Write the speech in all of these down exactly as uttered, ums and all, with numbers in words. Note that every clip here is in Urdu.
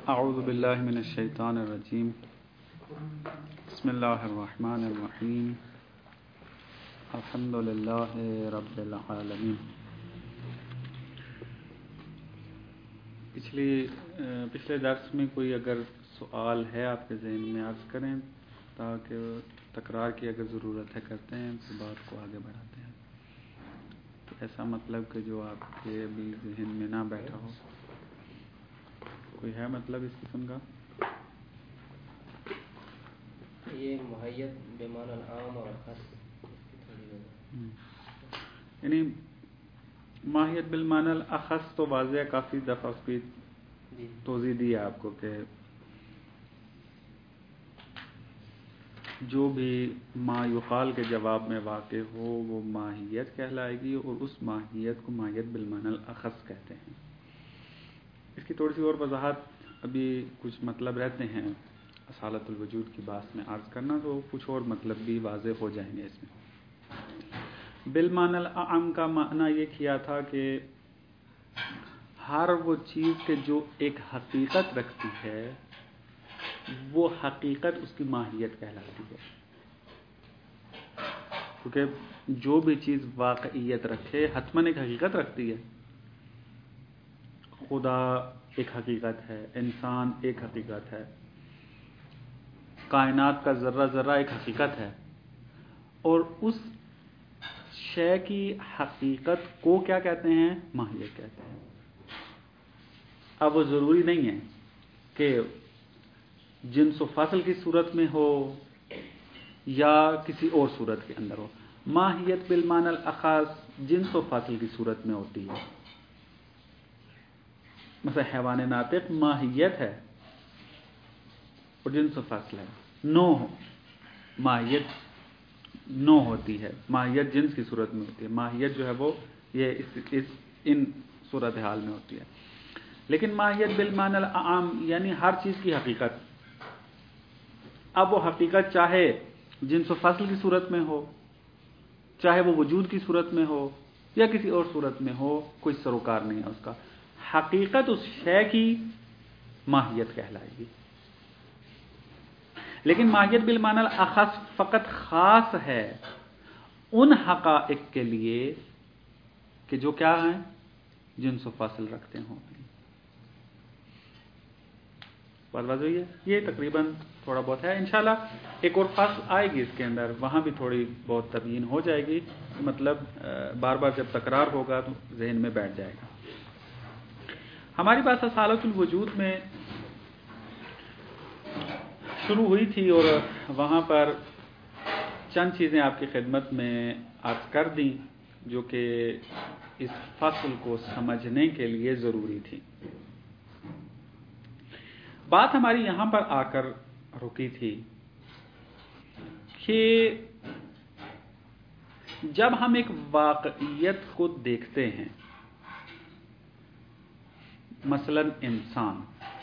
اعوذ باللہ من الشیطان الرجیم بسم اللہ الرحمن الرحیم الحمد للہ رب العالمین. پچھلی پچھلے درس میں کوئی اگر سوال ہے آپ کے ذہن میں عرض کریں تاکہ تکرار کی اگر ضرورت ہے کرتے ہیں تو بات کو آگے بڑھاتے ہیں. تو ایسا مطلب کہ جو آپ کے ابھی ذہن میں نہ بیٹھا ہو، کوئی ہے مطلب اس قسم کا؟ یہ محیط بمعنی العام اور خاص، یعنی ماہیت بالمعنی الاخص تو واضح، کافی دفعہ اس کی توضیح دی ہے آپ کو کہ جو بھی ما یقال کے جواب میں واقع ہو وہ ماہیت کہلائے گی، اور اس ماہیت کو ماہیت بالمعنی الاخص کہتے ہیں. اس کی تھوڑی سی اور وضاحت ابھی کچھ مطلب رہتے ہیں اصالت الوجود کی بات میں عرض کرنا، تو کچھ اور مطلب بھی واضح ہو جائیں گے اس میں. بالمعنی الاعم کا معنی یہ کیا تھا کہ ہر وہ چیز کے جو ایک حقیقت رکھتی ہے وہ حقیقت اس کی ماہیت کہلاتی ہے. کیونکہ جو بھی چیز واقعیت رکھے حتماً ایک حقیقت رکھتی ہے. خدا ایک حقیقت ہے، انسان ایک حقیقت ہے، کائنات کا ذرہ ذرہ ایک حقیقت ہے، اور اس شے کی حقیقت کو کیا کہتے ہیں؟ ماہیت کہتے ہیں. اب وہ ضروری نہیں ہے کہ جنس و فصل کی صورت میں ہو یا کسی اور صورت کے اندر ہو. ماہیت بالمعنی الاخص جنس و فصل کی صورت میں ہوتی ہے. مثلا حیوان ناطق ماہیت ہے اور جنس و فصل ہے. نو ماہیت نو ہوتی ہے، ماہیت جنس کی صورت میں ہوتی ہے. ماہیت جو ہے وہ یہ اس, اس ان صورتحال میں ہوتی ہے. لیکن ماہیت بالمعنی العام یعنی ہر چیز کی حقیقت. اب وہ حقیقت چاہے جنس و فصل کی صورت میں ہو، چاہے وہ وجود کی صورت میں ہو یا کسی اور صورت میں ہو، کوئی سروکار نہیں ہے اس کا. حقیقت اس شے کی ماہیت کہلائے گی. لیکن ماہیت بالمعنی الاخص فقط خاص ہے ان حقائق کے لیے کہ جو کیا ہیں؟ جنس و فصل رکھتے ہوں. بات بات ہوئی ہے. یہ تقریباً تھوڑا بہت ہے. انشاءاللہ ایک اور فصل آئے گی اس کے اندر، وہاں بھی تھوڑی بہت تبیین ہو جائے گی. مطلب بار بار جب تکرار ہوگا تو ذہن میں بیٹھ جائے گا. ہماری بات اصالت الوجود میں شروع ہوئی تھی اور وہاں پر چند چیزیں آپ کی خدمت میں عرض کر دیں جو کہ اس فصل کو سمجھنے کے لیے ضروری تھی. بات ہماری یہاں پر آ کر رکی تھی کہ جب ہم ایک واقعیت کو دیکھتے ہیں، مثلا انسان،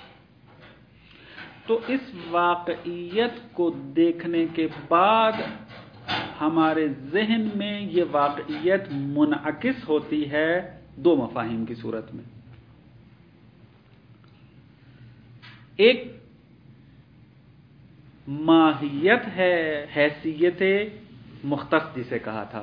تو اس واقعیت کو دیکھنے کے بعد ہمارے ذہن میں یہ واقعیت منعکس ہوتی ہے دو مفاہیم کی صورت میں. ایک ماہیت ہے، حیثیت مختص جسے کہا تھا،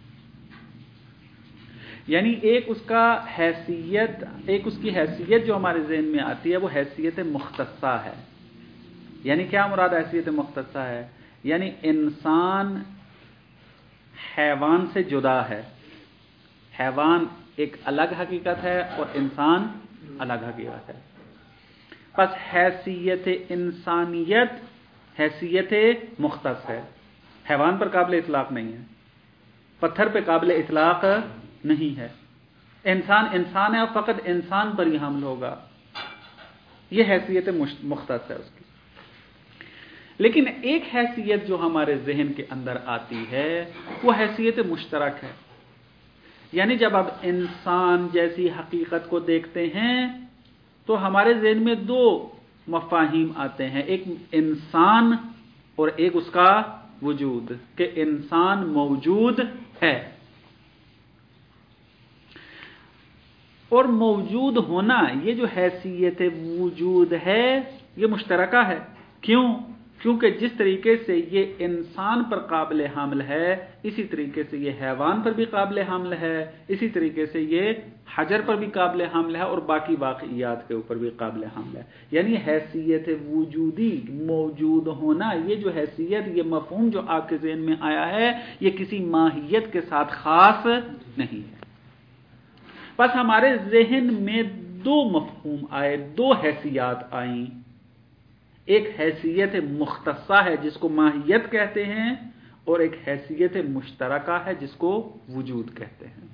یعنی ایک اس کا حیثیت ایک اس کی حیثیت جو ہمارے ذہن میں آتی ہے وہ حیثیت مختصہ ہے. یعنی کیا مراد حیثیت مختصہ ہے؟ یعنی انسان حیوان سے جدا ہے. حیوان ایک الگ حقیقت ہے اور انسان الگ حقیقت ہے. پس حیثیت انسانیت حیثیت مختص ہے، حیوان پر قابل اطلاق نہیں ہے، پتھر پہ قابل اطلاق نہیں ہے. انسان انسان ہے اور فقط انسان پر ہی حمل ہوگا. یہ حیثیت مختص ہے اس کی. لیکن ایک حیثیت جو ہمارے ذہن کے اندر آتی ہے وہ حیثیت مشترک ہے. یعنی جب آپ انسان جیسی حقیقت کو دیکھتے ہیں تو ہمارے ذہن میں دو مفاہیم آتے ہیں، ایک انسان اور ایک اس کا وجود، کہ انسان موجود ہے. اور موجود ہونا، یہ جو حیثیت وجود ہے یہ مشترکہ ہے. کیوں؟ کیونکہ جس طریقے سے یہ انسان پر قابل حمل ہے اسی طریقے سے یہ حیوان پر بھی قابل حمل ہے، اسی طریقے سے یہ حجر پر بھی قابل حمل ہے اور باقی واقعیات کے اوپر بھی قابل حمل ہے. یعنی حیثیت وجودی، موجود ہونا، یہ جو حیثیت، یہ مفہوم جو آپ کے ذہن میں آیا ہے یہ کسی ماہیت کے ساتھ خاص نہیں ہے. بس ہمارے ذہن میں دو مفہوم آئے، دو حیثیات آئیں. ایک حیثیت مختصہ ہے جس کو ماہیت کہتے ہیں، اور ایک حیثیت مشترکہ ہے جس کو وجود کہتے ہیں.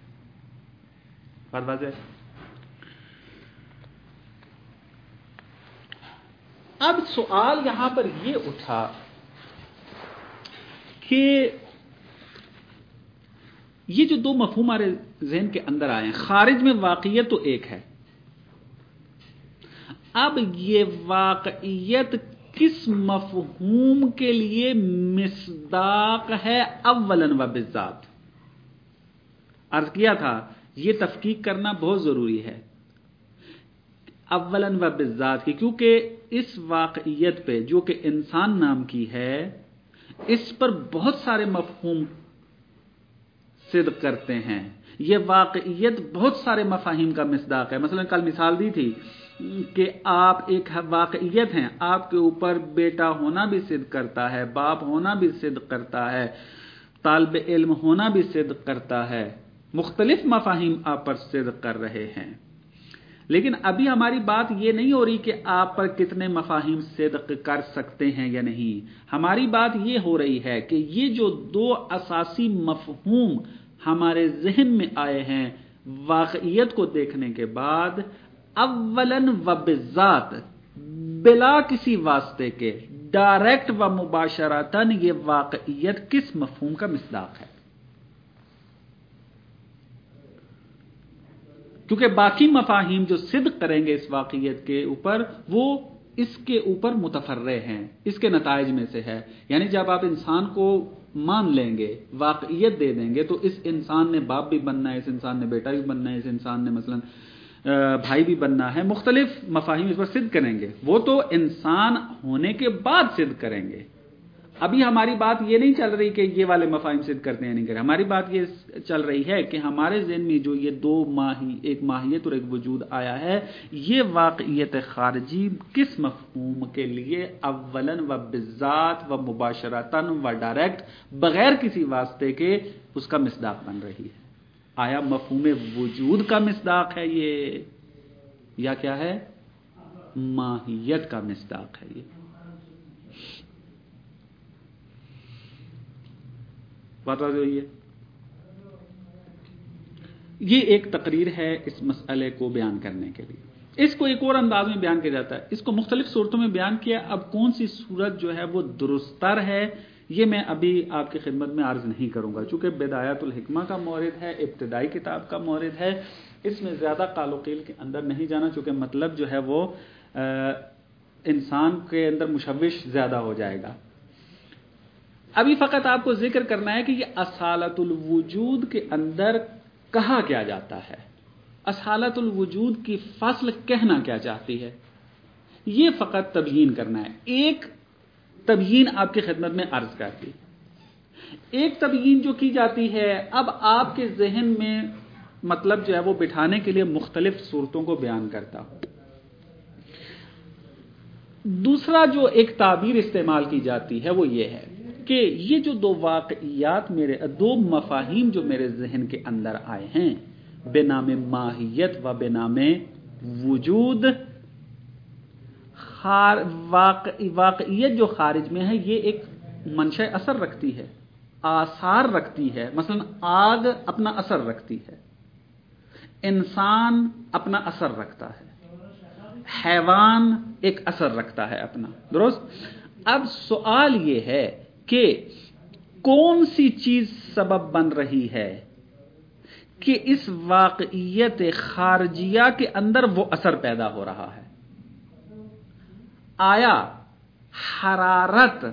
بات واضح؟ اب سوال یہاں پر یہ اٹھا کہ یہ جو دو مفہوم ہمارے ذہن کے اندر آئے ہیں، خارج میں واقعیت تو ایک ہے، اب یہ واقعیت کس مفہوم کے لیے مصداق ہے اولاً و بالذات؟ عرض کیا تھا یہ تفکیک کرنا بہت ضروری ہے اولاً و بالذات کی، کیونکہ اس واقعیت پہ جو کہ انسان نام کی ہے اس پر بہت سارے مفہوم صدق کرتے ہیں. یہ واقعیت بہت سارے مفاہیم کا مصداق ہے. مثلا کل مثال دی تھی کہ آپ ایک واقعیت ہیں، آپ کے اوپر بیٹا ہونا بھی صدق کرتا ہے، باپ ہونا بھی صدق کرتا ہے، طالب علم ہونا بھی صدق کرتا ہے، مختلف مفاہیم آپ پر صدق کر رہے ہیں. لیکن ابھی ہماری بات یہ نہیں ہو رہی کہ آپ پر کتنے مفاہیم صدق کر سکتے ہیں یا نہیں. ہماری بات یہ ہو رہی ہے کہ یہ جو دو اساسی مفہوم ہمارے ذہن میں آئے ہیں واقعیت کو دیکھنے کے بعد، اولاً و بالذات بلا کسی واسطے کے ڈائریکٹ و مباشرتاً یہ واقعیت کس مفہوم کا مصداق ہے. کیونکہ باقی مفاہیم جو صدق کریں گے اس واقعیت کے اوپر وہ اس کے اوپر متفرع ہیں، اس کے نتائج میں سے ہے. یعنی جب آپ انسان کو مان لیں گے، واقعیت دے دیں گے، تو اس انسان نے باپ بھی بننا ہے، اس انسان نے بیٹا بھی بننا ہے، اس انسان نے مثلا بھائی بھی بننا ہے، مختلف مفاہیم اس پر صدق کریں گے. وہ تو انسان ہونے کے بعد صدق کریں گے. ابھی ہماری بات یہ نہیں چل رہی کہ یہ والے مفاہیم صدق کرتے ہیں نہیں کرتے. ہماری بات یہ چل رہی ہے کہ ہمارے ذہن میں جو یہ دو ماہی، ایک ماہیت اور ایک وجود آیا ہے، یہ واقعیت خارجی کس مفہوم کے لیے اولاً و بالذات و مباشرتاً و ڈائریکٹ بغیر کسی واسطے کے اس کا مصداق بن رہی ہے. آیا مفہوم وجود کا مصداق ہے یہ، یا کیا ہے؟ ماہیت کا مصداق ہے یہ. بات واضح ہوئی ہے؟ یہ ایک تقریر ہے اس مسئلے کو بیان کرنے کے لیے. اس کو ایک اور انداز میں بیان کیا جاتا ہے، اس کو مختلف صورتوں میں بیان کیا. اب کون سی صورت جو ہے وہ درستر ہے یہ میں ابھی آپ کی خدمت میں عرض نہیں کروں گا، چونکہ بدایات الحکمہ کا مورد ہے، ابتدائی کتاب کا مورد ہے. اس میں زیادہ قال و قیل کے اندر نہیں جانا، چونکہ مطلب جو ہے وہ انسان کے اندر مشوش زیادہ ہو جائے گا. ابھی فقط آپ کو ذکر کرنا ہے کہ یہ اصالت الوجود کے اندر کہا کیا جاتا ہے، اصالت الوجود کی فصل کہنا کیا چاہتی ہے، یہ فقط تبیین کرنا ہے. ایک تبیین آپ کی خدمت میں عرض کر دی. ایک تبیین جو کی جاتی ہے، اب آپ کے ذہن میں مطلب جو ہے وہ بٹھانے کے لیے مختلف صورتوں کو بیان کرتا ہوں. دوسرا جو ایک تعبیر استعمال کی جاتی ہے وہ یہ ہے کہ یہ جو دو واقعیات، میرے دو مفاہیم جو میرے ذہن کے اندر آئے ہیں بے نام ماہیت و بے نام وجود، واقعیت جو خارج میں ہے یہ ایک منشأ اثر رکھتی ہے، آثار رکھتی ہے. مثلا آگ اپنا اثر رکھتی ہے، انسان اپنا اثر رکھتا ہے، حیوان ایک اثر رکھتا ہے اپنا، درست. اب سوال یہ ہے کہ کون سی چیز سبب بن رہی ہے کہ اس واقعیت خارجیہ کے اندر وہ اثر پیدا ہو رہا ہے. آیا حرارت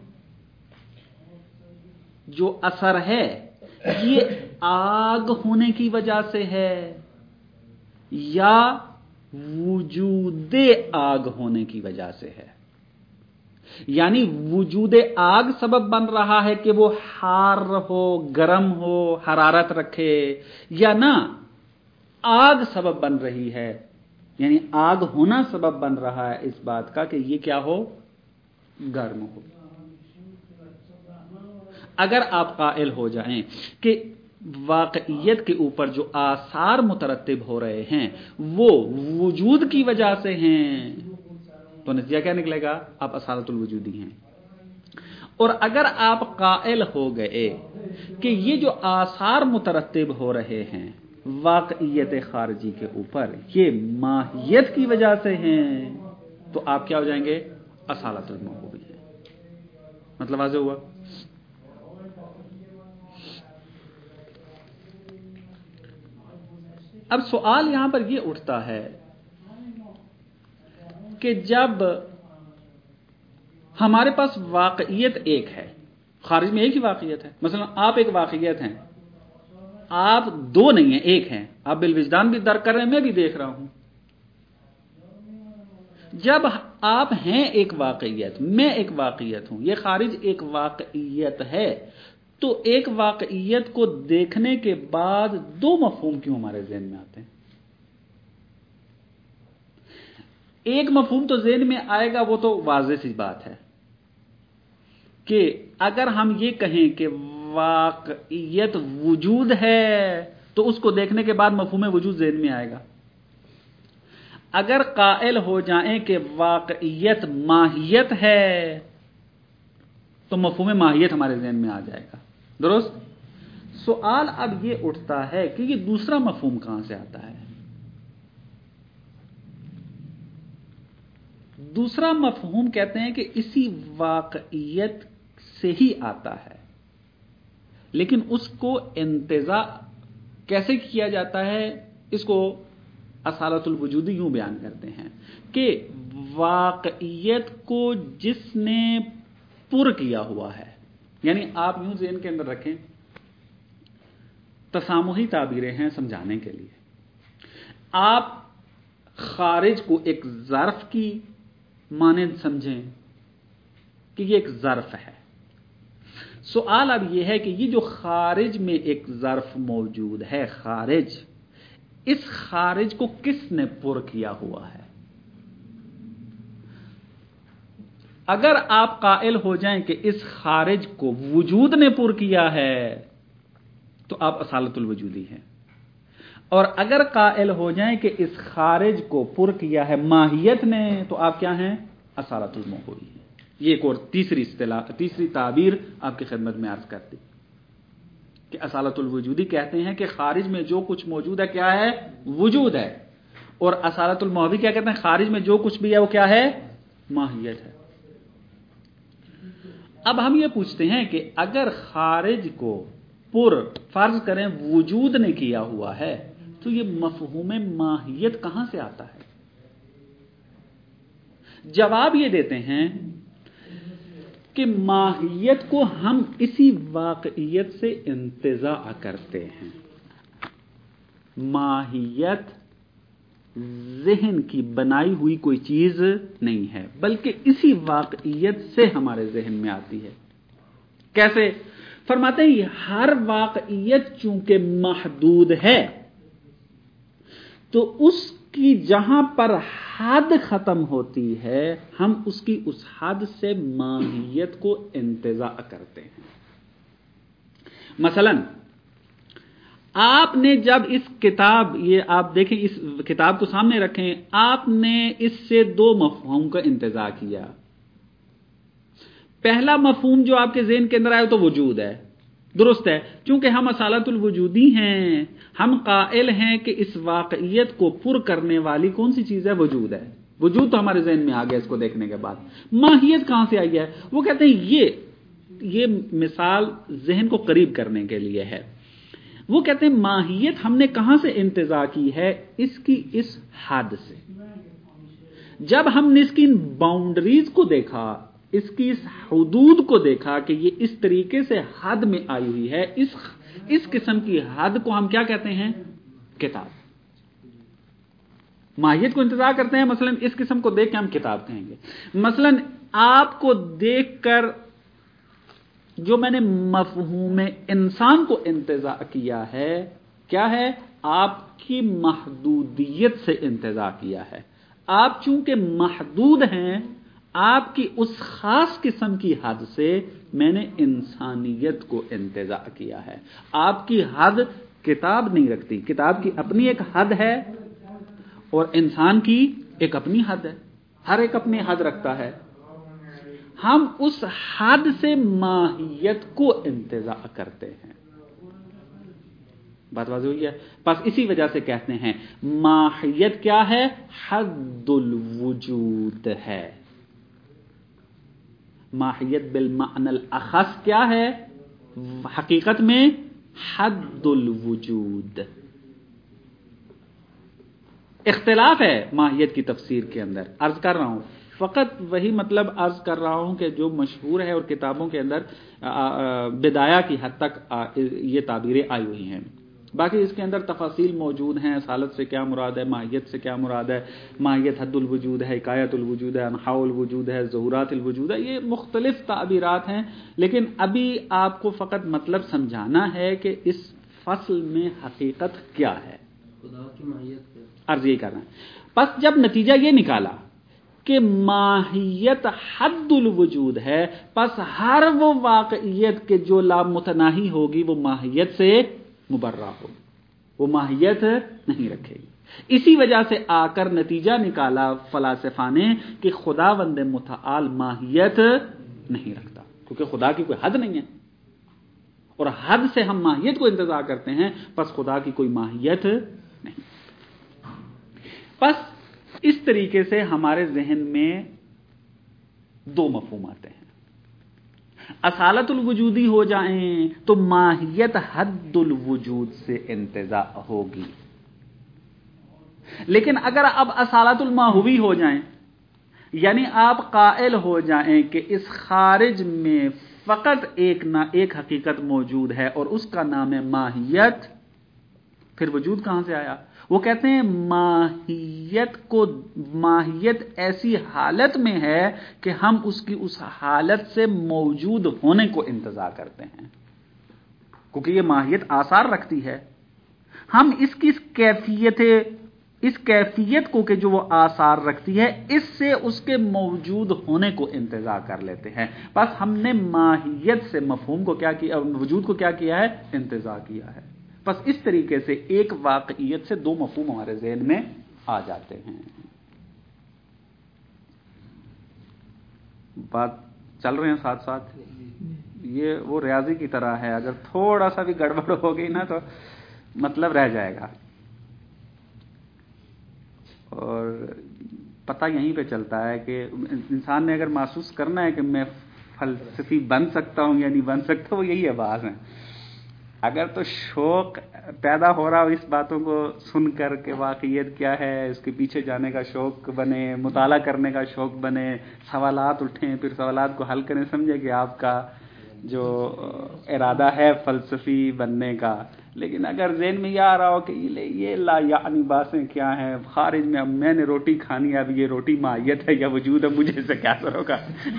جو اثر ہے یہ آگ ہونے کی وجہ سے ہے، یا وجود آگ ہونے کی وجہ سے ہے. یعنی وجود آگ سبب بن رہا ہے کہ وہ حار ہو، گرم ہو، حرارت رکھے، یا نہ آگ سبب بن رہی ہے، یعنی آگ ہونا سبب بن رہا ہے اس بات کا کہ یہ کیا ہو، گرم ہو. اگر آپ قائل ہو جائیں کہ واقعیت کے اوپر جو آثار مترتب ہو رہے ہیں وہ وجود کی وجہ سے ہیں، تو نتیجہ کیا نکلے گا؟ آپ اصالت الوجودی ہیں. اور اگر آپ قائل ہو گئے کہ یہ جو آثار مترتب ہو رہے ہیں واقعیت خارجی کے اوپر یہ ماہیت کی وجہ سے ہیں، تو آپ کیا ہو جائیں گے؟ اصالت الموجودی ہے. مطلب واضح ہوا؟ اب سوال یہاں پر یہ اٹھتا ہے کہ جب ہمارے پاس واقعیت ایک ہے، خارج میں ایک ہی واقعیت ہے، مثلا آپ ایک واقعیت ہیں، آپ دو نہیں ہیں، ایک ہیں، آپ بالوجدان بھی درک کر رہے ہیں، میں بھی دیکھ رہا ہوں. جب آپ ہیں ایک واقعیت، میں ایک واقعیت ہوں، یہ خارج ایک واقعیت ہے، تو ایک واقعیت کو دیکھنے کے بعد دو مفہوم کیوں ہمارے ذہن میں آتے ہیں؟ ایک مفہوم تو ذہن میں آئے گا، وہ تو واضح سی بات ہے کہ اگر ہم یہ کہیں کہ واقعیت وجود ہے تو اس کو دیکھنے کے بعد مفہوم وجود ذہن میں آئے گا. اگر قائل ہو جائیں کہ واقعیت ماہیت ہے تو مفہوم ماہیت ہمارے ذہن میں آ جائے گا. درست؟ سوال اب یہ اٹھتا ہے کہ یہ دوسرا مفہوم کہاں سے آتا ہے؟ دوسرا مفہوم کہتے ہیں کہ اسی واقعیت سے ہی آتا ہے، لیکن اس کو انتزاع کیسے کیا جاتا ہے؟ اس کو اصالت الوجودی یوں بیان کرتے ہیں کہ واقعیت کو جس نے پر کیا ہوا ہے، یعنی آپ یوں ذہن کے اندر رکھیں، تسامحی تعبیریں ہیں سمجھانے کے لیے. آپ خارج کو ایک ظرف کی مانند سمجھیں کہ یہ ایک ظرف ہے. سوال اب یہ ہے کہ یہ جو خارج میں ایک ظرف موجود ہے، خارج، اس خارج کو کس نے پر کیا ہوا ہے؟ اگر آپ قائل ہو جائیں کہ اس خارج کو وجود نے پر کیا ہے تو آپ اصالت الوجودی ہیں، اور اگر قائل ہو جائیں کہ اس خارج کو پر کیا ہے ماہیت نے تو آپ کیا ہیں؟ اصالت الموجودی ہیں. یہ ایک اور تیسری اصطلاح، تیسری تعبیر آپ کی خدمت میں عرض کرتی کہ اصالت الوجودی کہتے ہیں کہ خارج میں جو کچھ موجود ہے کیا ہے؟ وجود ہے. اور اصالت الموجودی کیا کہتے ہیں؟ خارج میں جو کچھ بھی ہے وہ کیا ہے؟ ماہیت ہے. اب ہم یہ پوچھتے ہیں کہ اگر خارج کو پر فرض کریں وجود نے کیا ہوا ہے تو یہ مفہوم ماہیت کہاں سے آتا ہے؟ جواب یہ دیتے ہیں کہ ماہیت کو ہم اسی واقعیت سے انتزاع کرتے ہیں. ماہیت ذہن کی بنائی ہوئی کوئی چیز نہیں ہے، بلکہ اسی واقعیت سے ہمارے ذہن میں آتی ہے. کیسے؟ فرماتے ہیں ہر واقعیت چونکہ محدود ہے تو اس کی جہاں پر حد ختم ہوتی ہے ہم اس کی اس حد سے ماہیت کو انتزاع کرتے ہیں. مثلا آپ نے جب اس کتاب، یہ آپ دیکھیں اس کتاب کو سامنے رکھیں، آپ نے اس سے دو مفہوم کا انتزاع کیا. پہلا مفہوم جو آپ کے ذہن کے اندر آیا تو وجود ہے. درست ہے، چونکہ ہم اصالت الوجودی ہیں، ہم قائل ہیں کہ اس واقعیت کو پر کرنے والی کون سی چیز ہے؟ وجود ہے. وجود تو ہمارے ذہن میں آ گیا اس کو دیکھنے کے بعد. ماہیت کہاں سے آئی ہے؟ وہ کہتے ہیں یہ یہ مثال ذہن کو قریب کرنے کے لیے ہے. وہ کہتے ہیں ماہیت ہم نے کہاں سے انتزاع کی ہے؟ اس کی اس حد سے. جب ہم نے اس کی باؤنڈریز کو دیکھا، اس کی اس حدود کو دیکھا کہ یہ اس طریقے سے حد میں آئی ہوئی ہے، اس اس قسم کی حد کو ہم کیا کہتے ہیں؟ کتاب. ماہیت کو انتزاع کرتے ہیں. مثلا اس قسم کو دیکھ کے ہم کتاب کہیں گے. مثلا آپ کو دیکھ کر جو میں نے مفہوم انسان کو انتزاع کیا ہے کیا ہے؟ آپ کی محدودیت سے انتزاع کیا ہے. آپ چونکہ محدود ہیں، آپ کی اس خاص قسم کی حد سے میں نے انسانیت کو انتزاع کیا ہے. آپ کی حد کتاب نہیں رکھتی، کتاب کی اپنی ایک حد ہے اور انسان کی ایک اپنی حد ہے. ہر ایک اپنی حد رکھتا ہے. ہم اس حد سے ماہیت کو انتزاع کرتے ہیں. بات واضح ہوئی ہے؟ پس اسی وجہ سے کہتے ہیں ماہیت کیا ہے؟ حد الوجود ہے. ماہیت بالمعنی الاخص کیا ہے؟ حقیقت میں حد الوجود. اختلاف ہے ماہیت کی تفسیر کے اندر. عرض کر رہا ہوں فقط وہی مطلب عرض کر رہا ہوں کہ جو مشہور ہے اور کتابوں کے اندر بدایہ کی حد تک یہ تعبیریں آئی ہوئی ہیں. باقی اس کے اندر تفاصیل موجود ہیں. اصالت سے کیا مراد ہے، ماہیت سے کیا مراد ہے، ماہیت حد الوجود ہے، حکایت الوجود ہے، انحاء الوجود ہے، ظہورات الوجود ہے. یہ مختلف تعبیرات ہیں، لیکن ابھی آپ کو فقط مطلب سمجھانا ہے کہ اس فصل میں حقیقت کیا ہے. خدا کی ماہیت عرض یہ کرنا ہے. پس جب نتیجہ یہ نکالا کہ ماہیت حد الوجود ہے، پس ہر وہ واقعیت کے جو لامتناہی ہوگی وہ ماہیت سے مبرہ ہوگی، وہ ماہیت نہیں رکھے گی. اسی وجہ سے آ کر نتیجہ نکالا فلاسفہ نے کہ خداوند متعال ماہیت نہیں رکھتا، کیونکہ خدا کی کوئی حد نہیں ہے اور حد سے ہم ماہیت کو انتزاع کرتے ہیں. پس خدا کی کوئی ماہیت نہیں. پس اس طریقے سے ہمارے ذہن میں دو مفہوم آتے ہیں. اصالت الوجودی ہو جائیں تو ماہیت حد الوجود سے انتزاع ہوگی. لیکن اگر اب اصالت الماہوی ہو جائیں، یعنی آپ قائل ہو جائیں کہ اس خارج میں فقط ایک نہ ایک حقیقت موجود ہے اور اس کا نام ہے ماہیت، پھر وجود کہاں سے آیا؟ وہ کہتے ہیں ماہیت کو ماہیت ایسی حالت میں ہے کہ ہم اس کی اس حالت سے موجود ہونے کو انتزاع کرتے ہیں، کیونکہ یہ ماہیت آثار رکھتی ہے. ہم اس کی اس کیفیت اس کیفیت کو کہ جو وہ آثار رکھتی ہے اس سے اس کے موجود ہونے کو انتزاع کر لیتے ہیں. بس ہم نے ماہیت سے مفہوم کو کیا کیا، وجود کو کیا کیا ہے؟ انتزاع کیا ہے. بس اس طریقے سے ایک واقعیت سے دو مفہوم ہمارے ذہن میں آ جاتے ہیں. بات چل رہے ہیں ساتھ ساتھ؟ یہ وہ ریاضی کی طرح ہے، اگر تھوڑا سا بھی گڑبڑ ہو گئی نا تو مطلب رہ جائے گا. اور پتہ یہیں پہ چلتا ہے کہ انسان نے اگر محسوس کرنا ہے کہ میں فلسفی بن سکتا ہوں یا نہیں بن سکتا، وہ یہی آواز ہے. اگر تو شوق پیدا ہو رہا ہو اس باتوں کو سن کر کہ واقعیت کیا ہے، اس کے پیچھے جانے کا شوق بنے، مطالعہ کرنے کا شوق بنے، سوالات اٹھیں، پھر سوالات کو حل کریں، سمجھے کہ آپ کا جو ارادہ ہے فلسفی بننے کا. لیکن اگر ذہن میں یہ آ رہا ہو کہ یہ لا یعنی باتیں کیا ہیں، خارج میں اب میں نے روٹی کھانی ہے، اب یہ روٹی ماہیت ہے یا وجود ہے، مجھے اس سے کیا اثر ہوگا.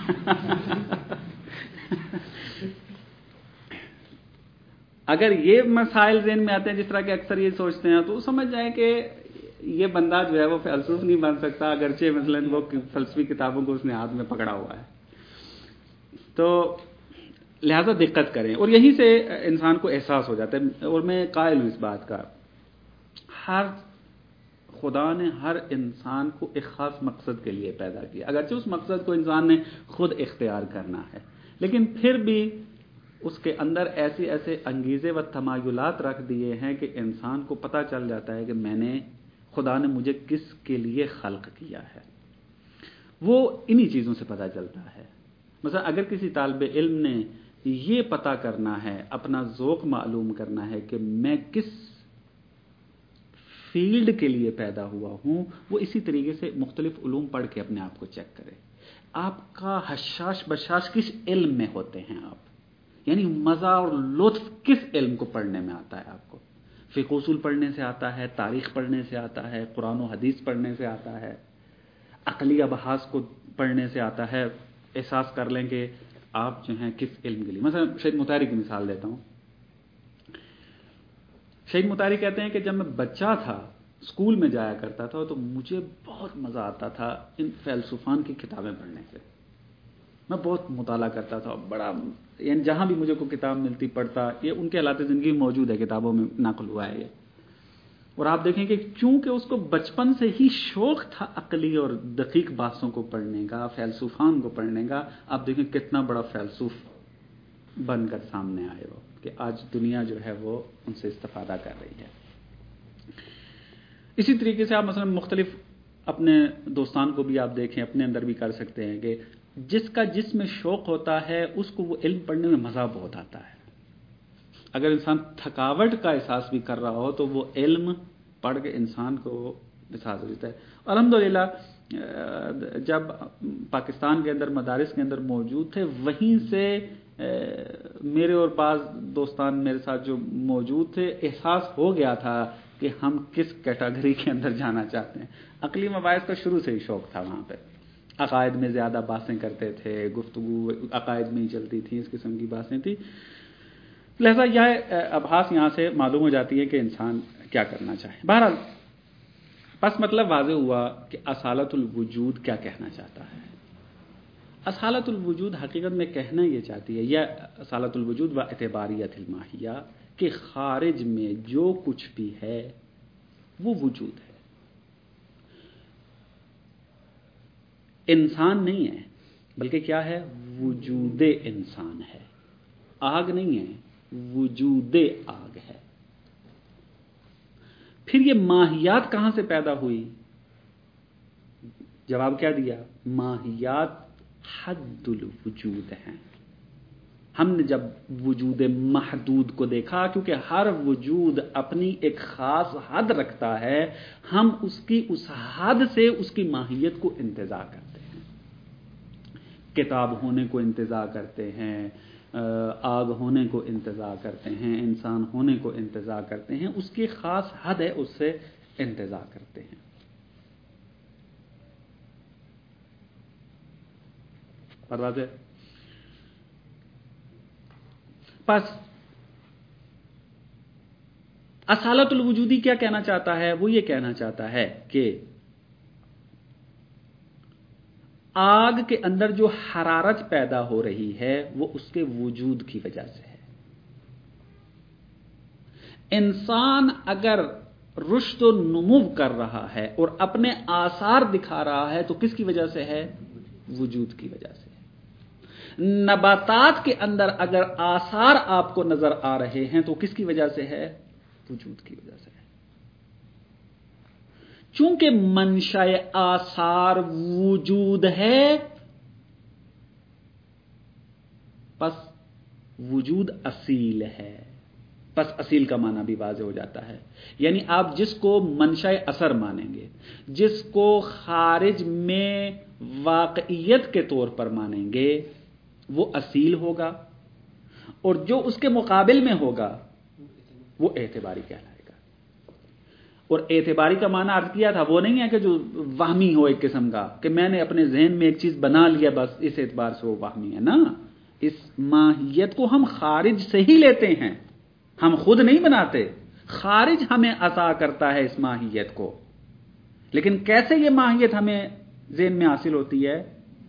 اگر یہ مسائل ذہن میں آتے ہیں جس طرح کے اکثر یہ سوچتے ہیں تو سمجھ جائیں کہ یہ بندہ جو ہے وہ فلسفی نہیں بن سکتا، اگرچہ مثلا وہ فلسفی کتابوں کو اس نے ہاتھ میں پکڑا ہوا ہے. تو لہذا دقت کریں، اور یہیں سے انسان کو احساس ہو جاتا ہے. اور میں قائل ہوں اس بات کا، ہر خدا نے ہر انسان کو ایک خاص مقصد کے لیے پیدا کیا، اگرچہ اس مقصد کو انسان نے خود اختیار کرنا ہے، لیکن پھر بھی اس کے اندر ایسے ایسے انگیزے و تمایلات رکھ دیے ہیں کہ انسان کو پتہ چل جاتا ہے کہ میں نے خدا نے مجھے کس کے لیے خلق کیا ہے. وہ انہی چیزوں سے پتہ چلتا ہے. مثلا اگر کسی طالب علم نے یہ پتہ کرنا ہے، اپنا ذوق معلوم کرنا ہے کہ میں کس فیلڈ کے لیے پیدا ہوا ہوں، وہ اسی طریقے سے مختلف علوم پڑھ کے اپنے آپ کو چیک کرے. آپ کا حشاش بشاش کس علم میں ہوتے ہیں آپ، یعنی مزہ اور لطف کس علم کو پڑھنے میں آتا ہے آپ کو. فقہ اصول پڑھنے سے آتا ہے، تاریخ پڑھنے سے آتا ہے، قرآن و حدیث پڑھنے سے آتا ہے، عقلی ابحاث کو پڑھنے سے آتا ہے. احساس کر لیں کہ آپ جو ہیں کس علم کے لیے. مثلا شہید مطہری کی مثال دیتا ہوں. شہید مطہری کہتے ہیں کہ جب میں بچہ تھا اسکول میں جایا کرتا تھا تو مجھے بہت مزہ آتا تھا ان فیلسوفان کی کتابیں پڑھنے سے. میں بہت مطالعہ کرتا تھا، بڑا یعنی جہاں بھی مجھے کوئی کتاب ملتی پڑھتا. یہ ان کے حالات زندگی میں موجود ہے، کتابوں میں نقل ہوا ہے یہ. اور آپ دیکھیں کہ چونکہ اس کو بچپن سے ہی شوق تھا عقلی اور دقیق بحثوں کو پڑھنے کا، فیلسوفان کو پڑھنے کا، آپ دیکھیں کتنا بڑا فیلسوف بن کر سامنے آئے وہ، کہ آج دنیا جو ہے وہ ان سے استفادہ کر رہی ہے. اسی طریقے سے آپ مثلا مختلف اپنے دوستان کو بھی آپ دیکھیں، اپنے اندر بھی کر سکتے ہیں کہ جس کا جس میں شوق ہوتا ہے اس کو وہ علم پڑھنے میں مزہ بہت آتا ہے. اگر انسان تھکاوٹ کا احساس بھی کر رہا ہو تو وہ علم پڑھ کے انسان کو احساس ہو جاتا ہے. الحمدللہ جب پاکستان کے اندر مدارس کے اندر موجود تھے، وہیں سے میرے اور بعض دوستان میرے ساتھ جو موجود تھے، احساس ہو گیا تھا کہ ہم کس کیٹیگری کے اندر جانا چاہتے ہیں. عقلی مباحث کا شروع سے ہی شوق تھا. وہاں پہ عقائد میں زیادہ باتیں کرتے تھے، گفتگو عقائد میں ہی چلتی تھی، اس قسم کی باتیں تھیں. لہذا یہ ابحاث یہاں سے معلوم ہو جاتی ہے کہ انسان کیا کرنا چاہے. بہرحال پس مطلب واضح ہوا کہ اصالت الوجود کیا کہنا چاہتا ہے. اصالت الوجود حقیقت میں کہنا یہ چاہتی ہے، یا اصالت الوجود و اعتباریت الماہیہ، کہ خارج میں جو کچھ بھی ہے وہ وجود ہے. انسان نہیں ہے بلکہ کیا ہے؟ وجود انسان ہے. آگ نہیں ہے، وجود آگ ہے. پھر یہ ماہیات کہاں سے پیدا ہوئی؟ جواب کیا دیا؟ ماہیات حد الوجود ہیں. ہم نے جب وجود محدود کو دیکھا، کیونکہ ہر وجود اپنی ایک خاص حد رکھتا ہے، ہم اس کی اس حد سے اس کی ماہیت کو انتزاع کرتے ہیں. کتاب ہونے کو انتزاع کرتے ہیں، آگ ہونے کو انتزاع کرتے ہیں، انسان ہونے کو انتزاع کرتے ہیں. اس کی خاص حد ہے، اس سے انتزاع کرتے ہیں. بات ہے. پس اصالت الوجودی کیا کہنا چاہتا ہے؟ وہ یہ کہنا چاہتا ہے کہ آگ کے اندر جو حرارت پیدا ہو رہی ہے وہ اس کے وجود کی وجہ سے ہے. انسان اگر رشد و نمو کر رہا ہے اور اپنے آثار دکھا رہا ہے تو کس کی وجہ سے ہے؟ وجود کی وجہ سے. نباتات کے اندر اگر آثار آپ کو نظر آ رہے ہیں تو کس کی وجہ سے ہے؟ وجود کی وجہ سے ہے. چونکہ منشأ آثار وجود ہے، پس وجود اصیل ہے. پس اصیل کا معنی بھی واضح ہو جاتا ہے. یعنی آپ جس کو منشأ اثر مانیں گے، جس کو خارج میں واقعیت کے طور پر مانیں گے، وہ اصیل ہوگا، اور جو اس کے مقابل میں ہوگا وہ اعتباری کہلائے گا. اور اعتباری کا معنی عرض کیا تھا، وہ نہیں ہے کہ جو وہمی ہو ایک قسم کا، کہ میں نے اپنے ذہن میں ایک چیز بنا لیا بس اس اعتبار سے وہ وہمی ہے. نا، اس ماہیت کو ہم خارج سے ہی لیتے ہیں، ہم خود نہیں بناتے. خارج ہمیں عطا کرتا ہے اس ماہیت کو. لیکن کیسے یہ ماہیت ہمیں ذہن میں حاصل ہوتی ہے؟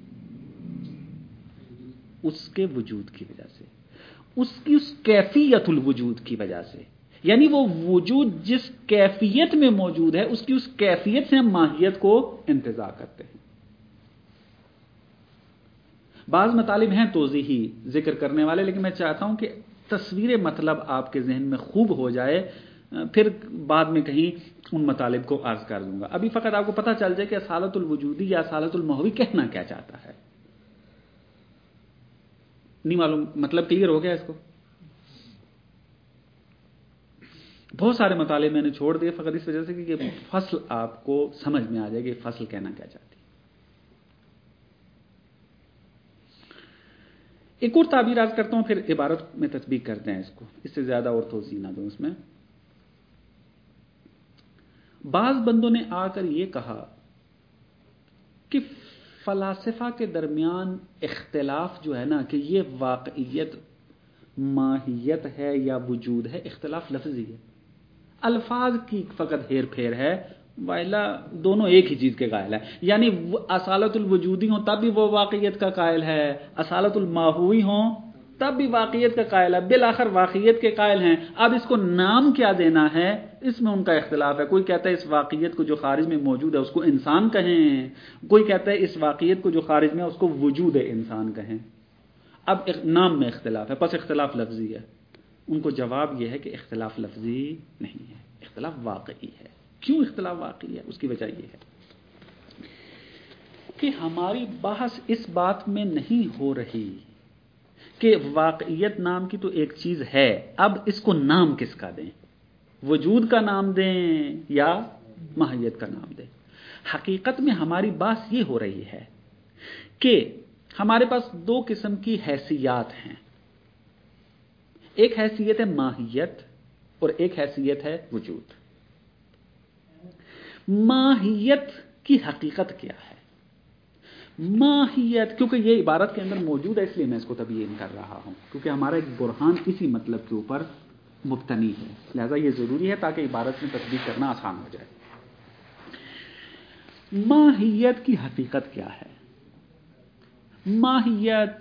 اس کے وجود کی وجہ سے، اس کی اس کیفیت الوجود کی وجہ سے. یعنی وہ وجود جس کیفیت میں موجود ہے، اس کی اس کیفیت سے ہم ماہیت کو انتزاع کرتے ہیں. بعض مطالب ہیں توضیحی ذکر کرنے والے، لیکن میں چاہتا ہوں کہ تصویر مطلب آپ کے ذہن میں خوب ہو جائے، پھر بعد میں کہیں ان مطالب کو عرض کر دوں گا. ابھی فقط آپ کو پتہ چل جائے کہ اصالت الوجودی یا اصالت المحوی کہنا کیا چاہتا ہے. نہیں معلوم مطلب کلیئر ہو گیا اس کو؟ بہت سارے مطالب میں نے چھوڑ دیے فقط اس وجہ سے کہ یہ فصل آپ کو سمجھ میں آ جائے کہ فصل کہنا کیا چاہتی ہے. ایک اور تعبیر عرض کرتا ہوں، پھر عبارت میں تطبیق کرتے ہیں اس کو، اس سے زیادہ اور توضیح نہ دوں اس میں. بعض بندوں نے آ کر یہ کہا کہ فلاسفہ کے درمیان اختلاف جو ہے نا کہ یہ واقعیت ماہیت ہے یا وجود ہے، اختلاف لفظی ہے، الفاظ کی فقط ہیر پھیر ہے، وائلا دونوں ایک ہی چیز کے قائل ہے. یعنی اصالت الوجودی ہوں تب بھی وہ واقعیت کا قائل ہے، اصالت الماہوی ہوں تب بھی واقعیت کا قائل ہے، بالآخر واقعیت کے قائل ہیں. اب اس کو نام کیا دینا ہے اس میں ان کا اختلاف ہے. کوئی کہتا ہے اس واقعیت کو جو خارج میں موجود ہے اس کو انسان کہیں، کوئی کہتا ہے اس واقعیت کو جو خارج میں ہے اس کو وجود انسان کہیں. اب نام میں اختلاف ہے، پس اختلاف لفظی ہے. ان کو جواب یہ ہے کہ اختلاف لفظی نہیں ہے، اختلاف واقعی ہے. کیوں اختلاف واقعی ہے؟ اس کی وجہ یہ ہے کہ ہماری بحث اس بات میں نہیں ہو رہی کہ واقعیت نام کی تو ایک چیز ہے، اب اس کو نام کس کا دیں، وجود کا نام دیں یا ماہیت کا نام دیں. حقیقت میں ہماری بات یہ ہو رہی ہے کہ ہمارے پاس دو قسم کی حیثیات ہیں، ایک حیثیت ہے ماہیت اور ایک حیثیت ہے وجود. ماہیت کی حقیقت کیا ہے؟ ماہیت، کیونکہ یہ عبارت کے اندر موجود ہے اس لیے میں اس کو تبیین کر رہا ہوں، کیونکہ ہمارا ایک برہان اسی مطلب کے اوپر مبتنی ہے، لہذا یہ ضروری ہے تاکہ عبارت میں تصدیق کرنا آسان ہو جائے. ماہیت کی حقیقت کیا ہے؟ ماہیت،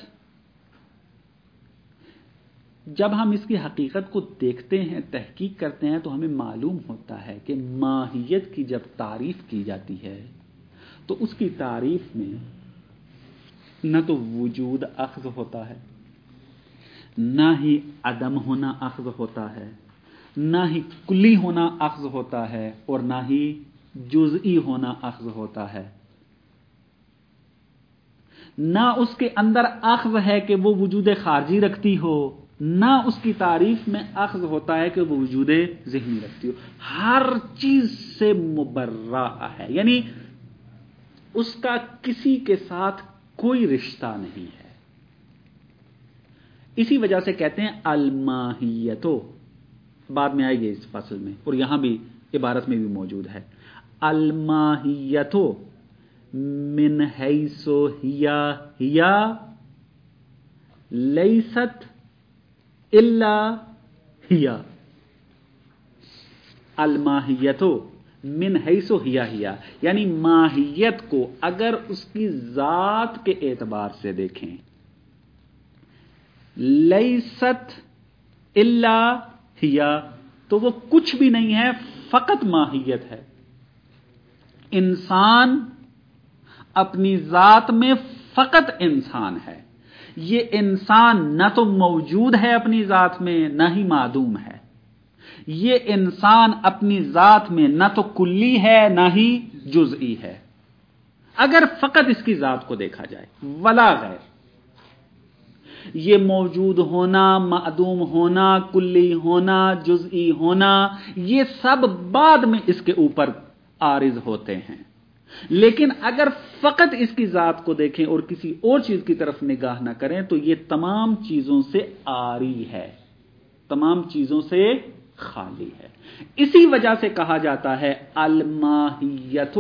جب ہم اس کی حقیقت کو دیکھتے ہیں، تحقیق کرتے ہیں، تو ہمیں معلوم ہوتا ہے کہ ماہیت کی جب تعریف کی جاتی ہے تو اس کی تعریف میں نہ تو وجود اخذ ہوتا ہے، نہ ہی عدم ہونا اخذ ہوتا ہے، نہ ہی کلی ہونا اخذ ہوتا ہے، اور نہ ہی جزئی ہونا اخذ ہوتا ہے. نہ اس کے اندر اخذ ہے کہ وہ وجود خارجی رکھتی ہو، نہ اس کی تعریف میں اخذ ہوتا ہے کہ وہ وجود ذہنی رکھتی ہو. ہر چیز سے مبرہ ہے، یعنی اس کا کسی کے ساتھ کوئی رشتہ نہیں ہے. اسی وجہ سے کہتے ہیں الماہیتو، بعد میں آئے گی اس فصل میں، اور یہاں بھی عبارت میں بھی موجود ہے. الماہیتو من حیث ہی ہی لیست الا ہی. الماہیتو من حیث ہی ہی، یعنی ماہیت کو اگر اس کی ذات کے اعتبار سے دیکھیں، لیست الا ہی، تو وہ کچھ بھی نہیں ہے، فقط ماہیت ہے. انسان اپنی ذات میں فقط انسان ہے. یہ انسان نہ تو موجود ہے اپنی ذات میں، نہ ہی معدوم ہے. یہ انسان اپنی ذات میں نہ تو کلی ہے نہ ہی جزئی ہے، اگر فقط اس کی ذات کو دیکھا جائے، ولا غیر. یہ موجود ہونا، معدوم ہونا، کلی ہونا، جزئی ہونا، یہ سب بعد میں اس کے اوپر عارض ہوتے ہیں. لیکن اگر فقط اس کی ذات کو دیکھیں اور کسی اور چیز کی طرف نگاہ نہ کریں تو یہ تمام چیزوں سے عاری ہے، تمام چیزوں سے خالی ہے. اسی وجہ سے کہا جاتا ہے الماہیت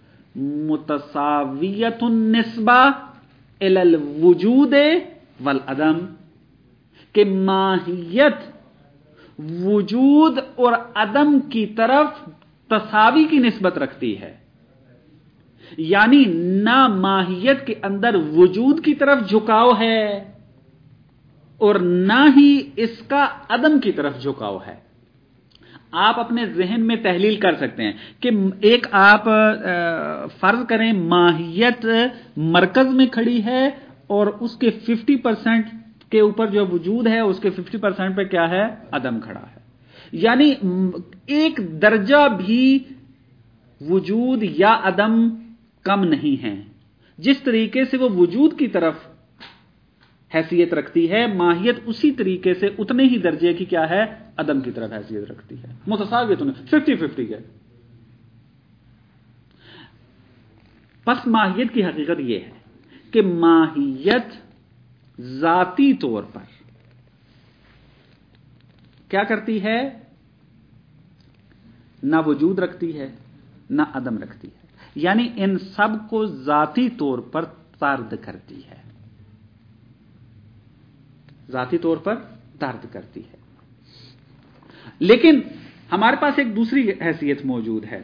متساویۃ النسبہ الی الوجود والعدم، کہ ماہیت وجود اور عدم کی طرف تساوی کی نسبت رکھتی ہے. یعنی نہ ماہیت کے اندر وجود کی طرف جھکاؤ ہے اور نہ ہی اس کا عدم کی طرف جھکاؤ ہے. آپ اپنے ذہن میں تحلیل کر سکتے ہیں کہ ایک آپ فرض کریں ماہیت مرکز میں کھڑی ہے اور اس کے ففٹی پرسینٹ کے اوپر جو وجود ہے اس کے ففٹی پرسینٹ پہ کیا ہے؟ عدم کھڑا ہے. یعنی ایک درجہ بھی وجود یا عدم کم نہیں ہے. جس طریقے سے وہ وجود کی طرف حیثیت رکھتی ہے، ماہیت اسی طریقے سے اتنے ہی درجے کی کیا ہے؟ عدم کی طرف حیثیت رکھتی ہے. متساویت ففٹی ففٹی ہے. پس ماہیت کی حقیقت یہ ہے کہ ماہیت ذاتی طور پر کیا کرتی ہے؟ نہ وجود رکھتی ہے نہ عدم رکھتی ہے، یعنی ان سب کو ذاتی طور پر طرد کرتی ہے، ذاتی طور پر طرد کرتی ہے۔ لیکن ہمارے پاس ایک دوسری حیثیت موجود ہے،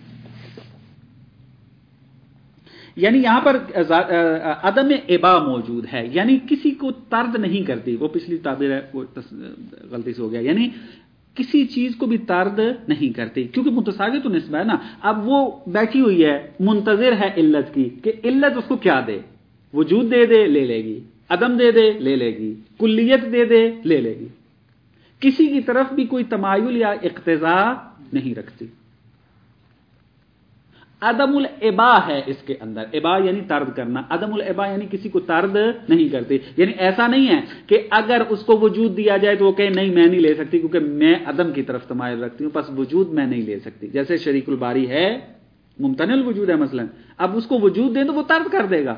یعنی یہاں پر عدم ابا موجود ہے، یعنی کسی کو طرد نہیں کرتی۔ وہ پچھلی تعبیر ہے، وہ غلطی سے ہو گیا، یعنی کسی چیز کو بھی طرد نہیں کرتی، کیونکہ متساوی تو نسبہ ہے نا۔ اب وہ بیٹھی ہوئی ہے، منتظر ہے علت کی کہ علت اس کو کیا دے، وجود دے دے لے لے گی، عدم دے دے لے لے گی، کلیت دے دے لے لے گی، کسی کی طرف بھی کوئی تمایل یا اقتضا نہیں رکھتی۔ عدم الابا ہے اس کے اندر، ابا یعنی طرد کرنا، عدم الابا یعنی کسی کو طرد نہیں کرتی، یعنی ایسا نہیں ہے کہ اگر اس کو وجود دیا جائے تو وہ کہے نہیں میں نہیں لے سکتی کیونکہ میں عدم کی طرف تمایل رکھتی ہوں، پس وجود میں نہیں لے سکتی۔ جیسے شریک الباری ہے، ممتنع الوجود ہے مثلا، اب اس کو وجود دیں تو وہ طرد کر دے گا۔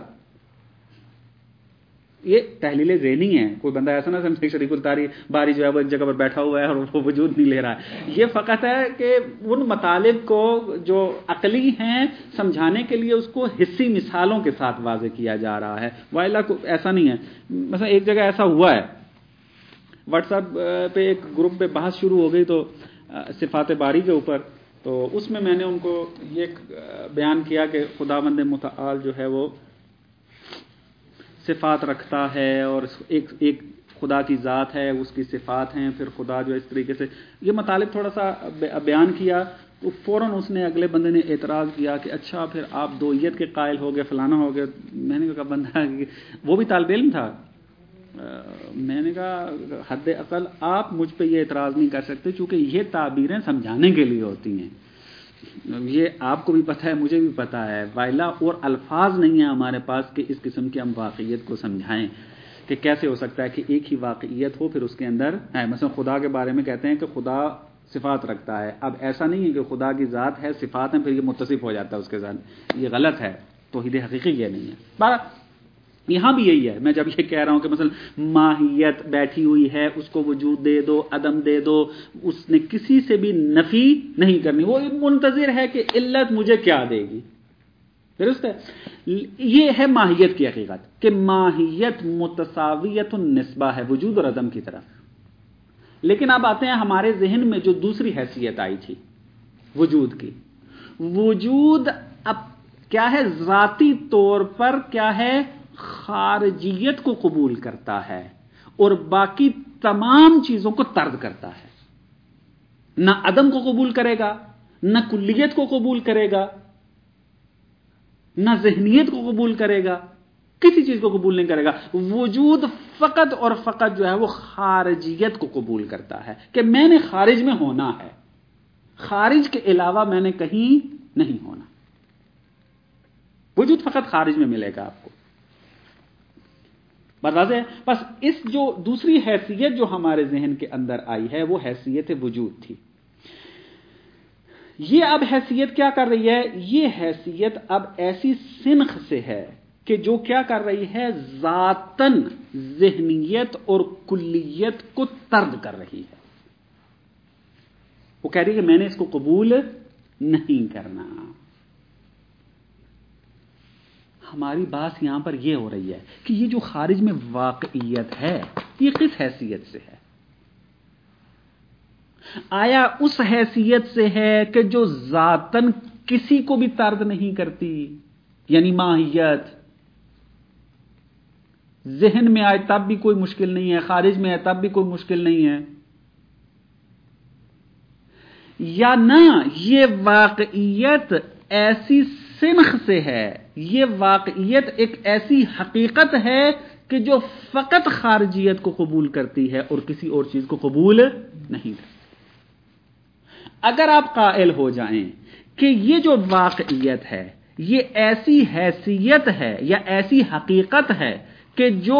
یہ تحلیل ذہنی ہے، کوئی بندہ ایسا نہ سمجھے شریک الباری باری جو ہے وہ ایک جگہ پر بیٹھا ہوا ہے اور وہ وجود نہیں لے رہا ہے۔ یہ فقط ہے کہ ان مطالب کو جو عقلی ہیں سمجھانے کے لیے اس کو حسی مثالوں کے ساتھ واضح کیا جا رہا ہے، وائلا کو ایسا نہیں ہے۔ مثلا ایک جگہ ایسا ہوا ہے، واٹس ایپ پہ ایک گروپ پہ بحث شروع ہو گئی تو صفات باری کے اوپر، تو اس میں میں نے ان کو یہ بیان کیا کہ خداوند متعال جو ہے وہ صفات رکھتا ہے اور ایک ایک خدا کی ذات ہے، اس کی صفات ہیں، پھر خدا جو اس طریقے سے یہ مطالب تھوڑا سا بیان کیا تو فوراً اس نے اگلے بندے نے اعتراض کیا کہ اچھا پھر آپ دوئیت کے قائل ہو گئے، فلانا ہو گئے۔ میں نے کہا بندہ وہ بھی طالب علم تھا، میں نے کہا حد اقل آپ مجھ پہ یہ اعتراض نہیں کر سکتے چونکہ یہ تعبیریں سمجھانے کے لیے ہوتی ہیں، یہ آپ کو بھی پتہ ہے مجھے بھی پتہ ہے، وائلا اور الفاظ نہیں ہیں ہمارے پاس کہ اس قسم کی ہم واقعیت کو سمجھائیں کہ کیسے ہو سکتا ہے کہ ایک ہی واقعیت ہو پھر اس کے اندر ہے۔ مثلا خدا کے بارے میں کہتے ہیں کہ خدا صفات رکھتا ہے، اب ایسا نہیں ہے کہ خدا کی ذات ہے صفات ہیں پھر یہ متصف ہو جاتا ہے اس کے ساتھ، یہ غلط ہے، توحید حقیقی یہ نہیں ہے۔ بارہ یہاں بھی یہی ہے، میں جب یہ کہہ رہا ہوں کہ مثلا ماہیت بیٹھی ہوئی ہے، اس کو وجود دے دو، عدم دے دو، اس نے کسی سے بھی نفی نہیں کرنی، وہ منتظر ہے کہ علت مجھے کیا دے گی، درست ہے۔ یہ ہے ماہیت کی حقیقت کہ ماہیت متساویت النسبہ ہے وجود اور عدم کی طرف۔ لیکن اب آتے ہیں ہمارے ذہن میں جو دوسری حیثیت آئی تھی وجود کی، وجود اب کیا ہے، ذاتی طور پر کیا ہے، خارجیت کو قبول کرتا ہے اور باقی تمام چیزوں کو طرد کرتا ہے، نہ عدم کو قبول کرے گا، نہ کلیت کو قبول کرے گا، نہ ذہنیت کو قبول کرے گا، کسی چیز کو قبول نہیں کرے گا۔ وجود فقط اور فقط جو ہے وہ خارجیت کو قبول کرتا ہے کہ میں نے خارج میں ہونا ہے، خارج کے علاوہ میں نے کہیں نہیں ہونا۔ وجود فقط خارج میں ملے گا آپ کو، بات واضح ہے۔ بس اس جو دوسری حیثیت جو ہمارے ذہن کے اندر آئی ہے وہ حیثیت وجود تھی۔ یہ اب حیثیت کیا کر رہی ہے، یہ حیثیت اب ایسی سنخ سے ہے کہ جو کیا کر رہی ہے، ذاتاً ذہنیت اور کلیت کو طرد کر رہی ہے۔ وہ کہہ رہی ہے کہ میں نے اس کو قبول نہیں کرنا۔ ہماری بات یہاں پر یہ ہو رہی ہے کہ یہ جو خارج میں واقعیت ہے یہ کس حیثیت سے ہے؟ آیا اس حیثیت سے ہے کہ جو ذاتاً کسی کو بھی طرد نہیں کرتی، یعنی ماہیت ذہن میں آئے تب بھی کوئی مشکل نہیں ہے، خارج میں آئے تب بھی کوئی مشکل نہیں ہے، یا نہ یہ واقعیت ایسی سنخ سے ہے، یہ واقعیت ایک ایسی حقیقت ہے کہ جو فقط خارجیت کو قبول کرتی ہے اور کسی اور چیز کو قبول نہیں کرتی۔ اگر آپ قائل ہو جائیں کہ یہ جو واقعیت ہے یہ ایسی حیثیت ہے یا ایسی حقیقت ہے کہ جو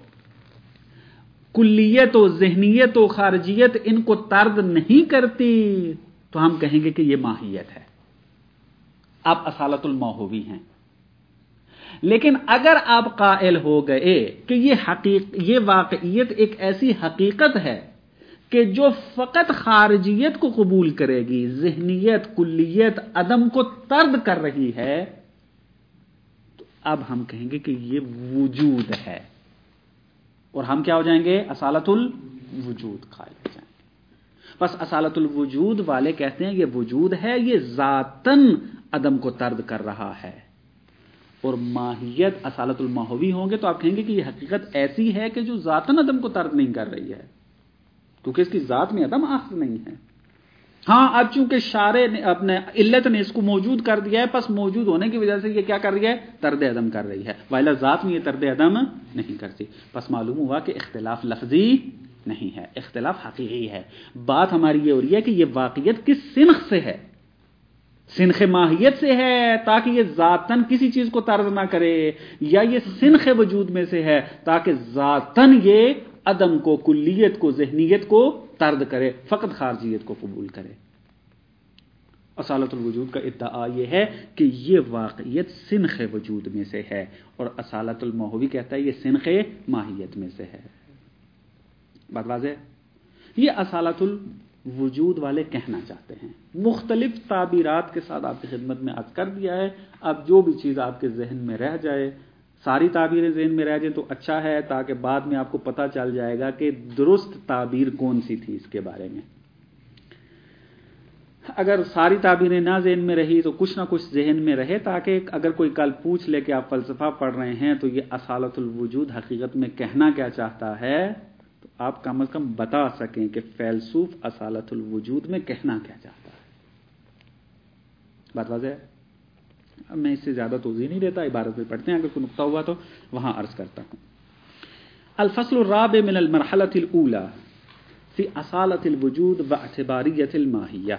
کلیت و ذہنیت و خارجیت ان کو طرد نہیں کرتی، تو ہم کہیں گے کہ یہ ماہیت ہے، آپ اصالت الموہوبی ہیں۔ لیکن اگر آپ قائل ہو گئے کہ یہ حقیق یہ واقعیت ایک ایسی حقیقت ہے کہ جو فقط خارجیت کو قبول کرے گی، ذہنیت، کلیت، عدم کو طرد کر رہی ہے، تو اب ہم کہیں گے کہ یہ وجود ہے، اور ہم کیا ہو جائیں گے؟ اصالت الوجود قائل ہو جائیں گے۔ بس اصالت الوجود والے کہتے ہیں یہ وجود ہے، یہ ذاتاً عدم کو طرد کر رہا ہے، اور ماہیت اصالت الماہوی ہوں گے تو آپ کہیں گے کہ یہ حقیقت ایسی ہے کہ جو ذاتاً عدم کو طرد نہیں کر رہی ہے، کیونکہ اس کی ذات میں عدم آخر نہیں ہے۔ ہاں اب چونکہ شارع نے اپنے علت نے اس کو موجود کر دیا ہے، پس موجود ہونے کی وجہ سے یہ کیا کر رہی ہے؟ طرد عدم کر رہی ہے، وائلا ذات میں یہ طرد عدم نہیں کرتی۔ پس معلوم ہوا کہ اختلاف لفظی نہیں ہے، اختلاف حقیقی ہے۔ بات ہماری یہ ہو رہی ہے کہ یہ واقعیت کس سنخ سے ہے؟ سنخ ماہیت سے ہے تاکہ یہ ذاتاً کسی چیز کو طرد نہ کرے، یا یہ سنخ وجود میں سے ہے تاکہ ذاتاً یہ عدم کو، کلیت کو، ذہنیت کو طرد کرے، فقط خارجیت کو قبول کرے۔ اصالت الوجود کا ادعا یہ ہے کہ یہ واقعیت سنخ وجود میں سے ہے، اور اصالت الماہوی کہتا ہے یہ سنخ ماہیت میں سے ہے۔ بات واضح؟ یہ اصالت الوجود والے کہنا چاہتے ہیں، مختلف تعبیرات کے ساتھ آپ کی خدمت میں عرض کر دیا ہے۔ اب جو بھی چیز آپ کے ذہن میں رہ جائے، ساری تعبیریں ذہن میں رہ جائیں تو اچھا ہے، تاکہ بعد میں آپ کو پتہ چل جائے گا کہ درست تعبیر کون سی تھی اس کے بارے میں۔ اگر ساری تعبیریں نہ ذہن میں رہی تو کچھ نہ کچھ ذہن میں رہے، تاکہ اگر کوئی کل پوچھ لے کہ آپ فلسفہ پڑھ رہے ہیں تو یہ اصالت الوجود حقیقت میں کہنا کیا چاہتا ہے، تو آپ کم از کم بتا سکیں کہ فیلسوف اصالت الوجود میں کہنا کیا چاہتا ہے۔ بات واضح ہے؟ اب میں اس سے زیادہ توضیح نہیں دیتا، عبارت میں پڑھتے ہیں، اگر کوئی نقطہ ہوا تو وہاں عرض کرتا ہوں۔ الفصل الرابع من المرحلة الأولى فی اصالت الوجود و اعتباریت الماہیہ،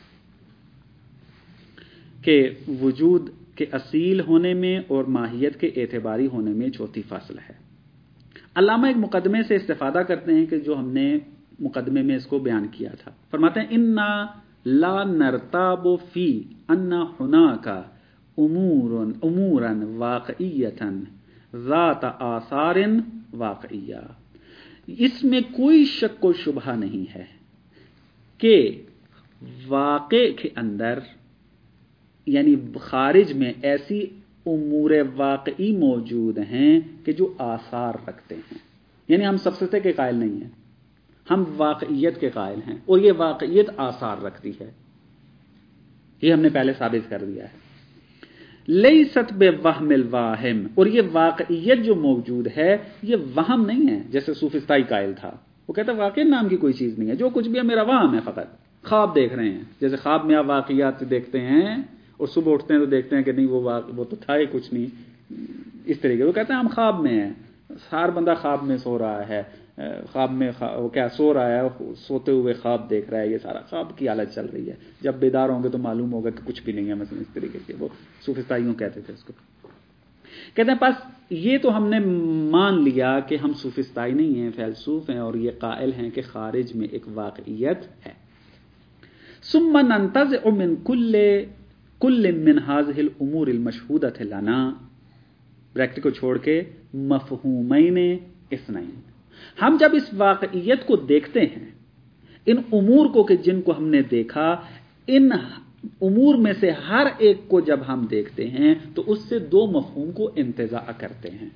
کہ وجود کے اصیل ہونے میں اور ماہیت کے اعتباری ہونے میں چوتھی فصل ہے۔ علامہ ایک مقدمے سے استفادہ کرتے ہیں کہ جو ہم نے مقدمے میں اس کو بیان کیا تھا، فرماتے ہیں انا لا نرتاب فی ان ہناک امور امورا واقعیتا ذات آثار واقعیہ، اس میں کوئی شک و شبہ نہیں ہے کہ واقع کے اندر یعنی خارج میں ایسی امور واقعی موجود ہیں کہ جو آثار رکھتے ہیں، یعنی ہم سفسطے کے قائل نہیں ہیں، ہم واقعیت کے قائل ہیں، اور یہ واقعیت آثار رکھتی ہے، یہ ہم نے پہلے ثابت کر دیا ہے۔ لیست بوہم الواہم، اور یہ واقعیت جو موجود ہے یہ وہم نہیں ہے، جیسے سوفسطائی قائل تھا، وہ کہتا ہے واقعی نام کی کوئی چیز نہیں ہے، جو کچھ بھی ہے میرا وہم ہے، فقط خواب دیکھ رہے ہیں، جیسے خواب میں آپ واقعیات دیکھتے ہیں اور صبح اٹھتے ہیں تو دیکھتے ہیں کہ نہیں وہ وہ تو تھا ہی کچھ نہیں، اس طریقے وہ کہتے ہیں ہم خواب میں ہیں، ہر بندہ خواب میں سو رہا ہے، خواب میں وہ کیا سو رہا ہے، سوتے ہوئے خواب دیکھ رہا ہے، یہ سارا خواب کی حالت چل رہی ہے، جب بیدار ہوں گے تو معلوم ہوگا کہ کچھ بھی نہیں ہے، مثلا اس طریقے سے وہ سوفسطائیوں کہتے تھے اس کو۔ کہتے ہیں پس یہ تو ہم نے مان لیا کہ ہم سوفسطائی نہیں ہیں، فیلسوف ہیں، اور یہ قائل ہیں کہ خارج میں ایک واقعیت ہے۔ ثم ننتزع من كل كل من هذه الامور المشهودة لنا، بریکٹ کو چھوڑ کے مفہومین اثنین، ہم جب اس واقعیت کو دیکھتے ہیں، ان امور کو کہ جن کو ہم نے دیکھا، ان امور میں سے ہر ایک کو جب ہم دیکھتے ہیں تو اس سے دو مفہوم کو انتزاع کرتے ہیں۔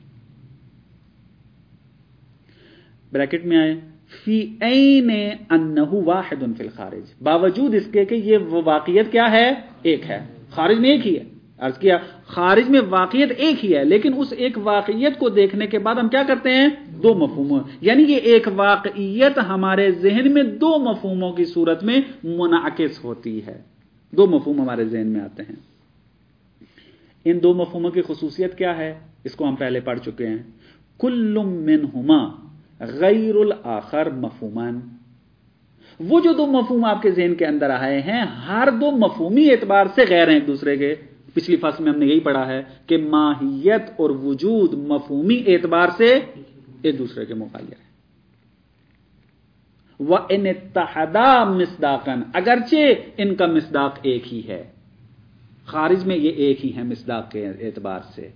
بریکٹ میں آئے فی عین انہ واحد فی الخارج، باوجود اس کے کہ یہ وہ واقعیت کیا ہے؟ ایک ہے، خارج میں ایک ہی ہے، عرض کیا خارج میں واقعیت ایک ہی ہے، لیکن اس ایک واقعیت کو دیکھنے کے بعد ہم کیا کرتے ہیں؟ دو مفہوم، یعنی یہ ایک واقعیت ہمارے ذہن میں دو مفہوموں کی صورت میں منعکس ہوتی ہے، دو مفہوم ہمارے ذہن میں آتے ہیں۔ ان دو مفہوموں کی خصوصیت کیا ہے؟ اس کو ہم پہلے پڑھ چکے ہیں، کل منہما غیر الآخر مفہومان، وہ جو دو مفہوم آپ کے ذہن کے اندر آئے ہیں ہر دو مفہومی اعتبار سے غیر ہیں ایک دوسرے کے۔ پچھلی فصل میں ہم نے یہی پڑھا ہے کہ ماہیت اور وجود مفہومی اعتبار سے ایک دوسرے کے مغایر ہیں۔ وَإِنِ اتَّحَدَا مِصْدَاقًا، اگرچہ ان کا مصداق ایک ہی ہے، خارج میں یہ ایک ہی ہے مصداق کے اعتبار سے۔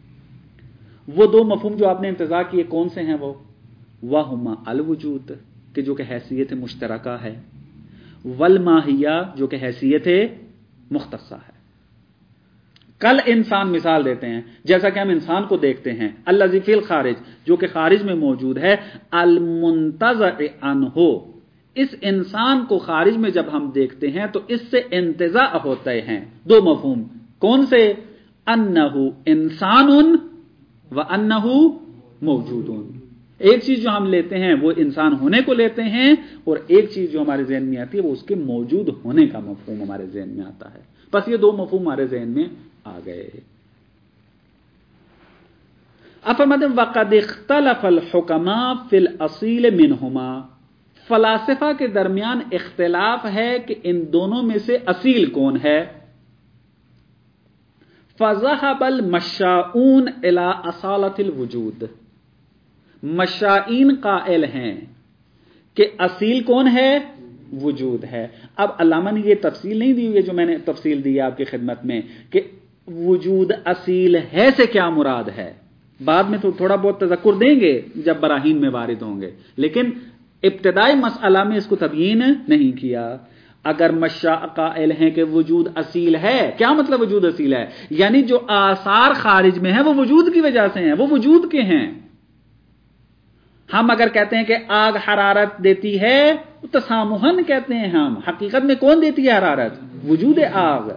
وہ دو مفہوم جو آپ نے انتزاع کیے کون سے ہیں؟ وہ وَهُمَا الوجود، کہ جو کہ حیثیت مشترکہ ہے، والماہیہ جو کہ حیثیت مختصہ ہے۔ کل انسان مثال دیتے ہیں، جیسا کہ ہم انسان کو دیکھتے ہیں، الذی فی الخارج جو کہ خارج میں موجود ہے، المنتزع عنہ اس انسان کو خارج میں جب ہم دیکھتے ہیں تو اس سے انتزاع ہوتے ہیں دو مفہوم، کون سے؟ انہ انسان و انہ موجود۔ ایک چیز جو ہم لیتے ہیں وہ انسان ہونے کو لیتے ہیں، اور ایک چیز جو ہمارے ذہن میں آتی ہے وہ اس کے موجود ہونے کا مفہوم ہمارے ذہن میں آتا ہے۔ بس یہ دو مفہوم ہمارے ذہن میں آ گئے۔ افرماتے ہیں وقد اختلف الحکماء فی الاصیل منہما، فلاسفہ کے درمیان اختلاف ہے کہ ان دونوں میں سے اصیل کون ہے۔ فذهب المشاؤون الى اصالۃ الوجود، مشائین قائل ہیں کہ اصیل کون ہے؟ وجود ہے۔ اب علامہ نے یہ تفصیل نہیں دی ہوئی جو میں نے تفصیل دی آپ کی خدمت میں کہ وجود اصیل ہے سے کیا مراد ہے، بعد میں تو تھوڑا بہت تذکر دیں گے جب براہین میں وارد ہوں گے، لیکن ابتدائی مسئلہ میں اس کو تبیین نہیں کیا۔ اگر مشاء قائل ہیں کہ وجود اصیل ہے، کیا مطلب وجود اصیل ہے؟ یعنی جو آثار خارج میں ہیں وہ وجود کی وجہ سے ہیں، وہ وجود کے ہیں۔ ہم اگر کہتے ہیں کہ آگ حرارت دیتی ہے تسامحن کہتے ہیں ہم، حقیقت میں کون دیتی ہے حرارت؟ وجود آگ،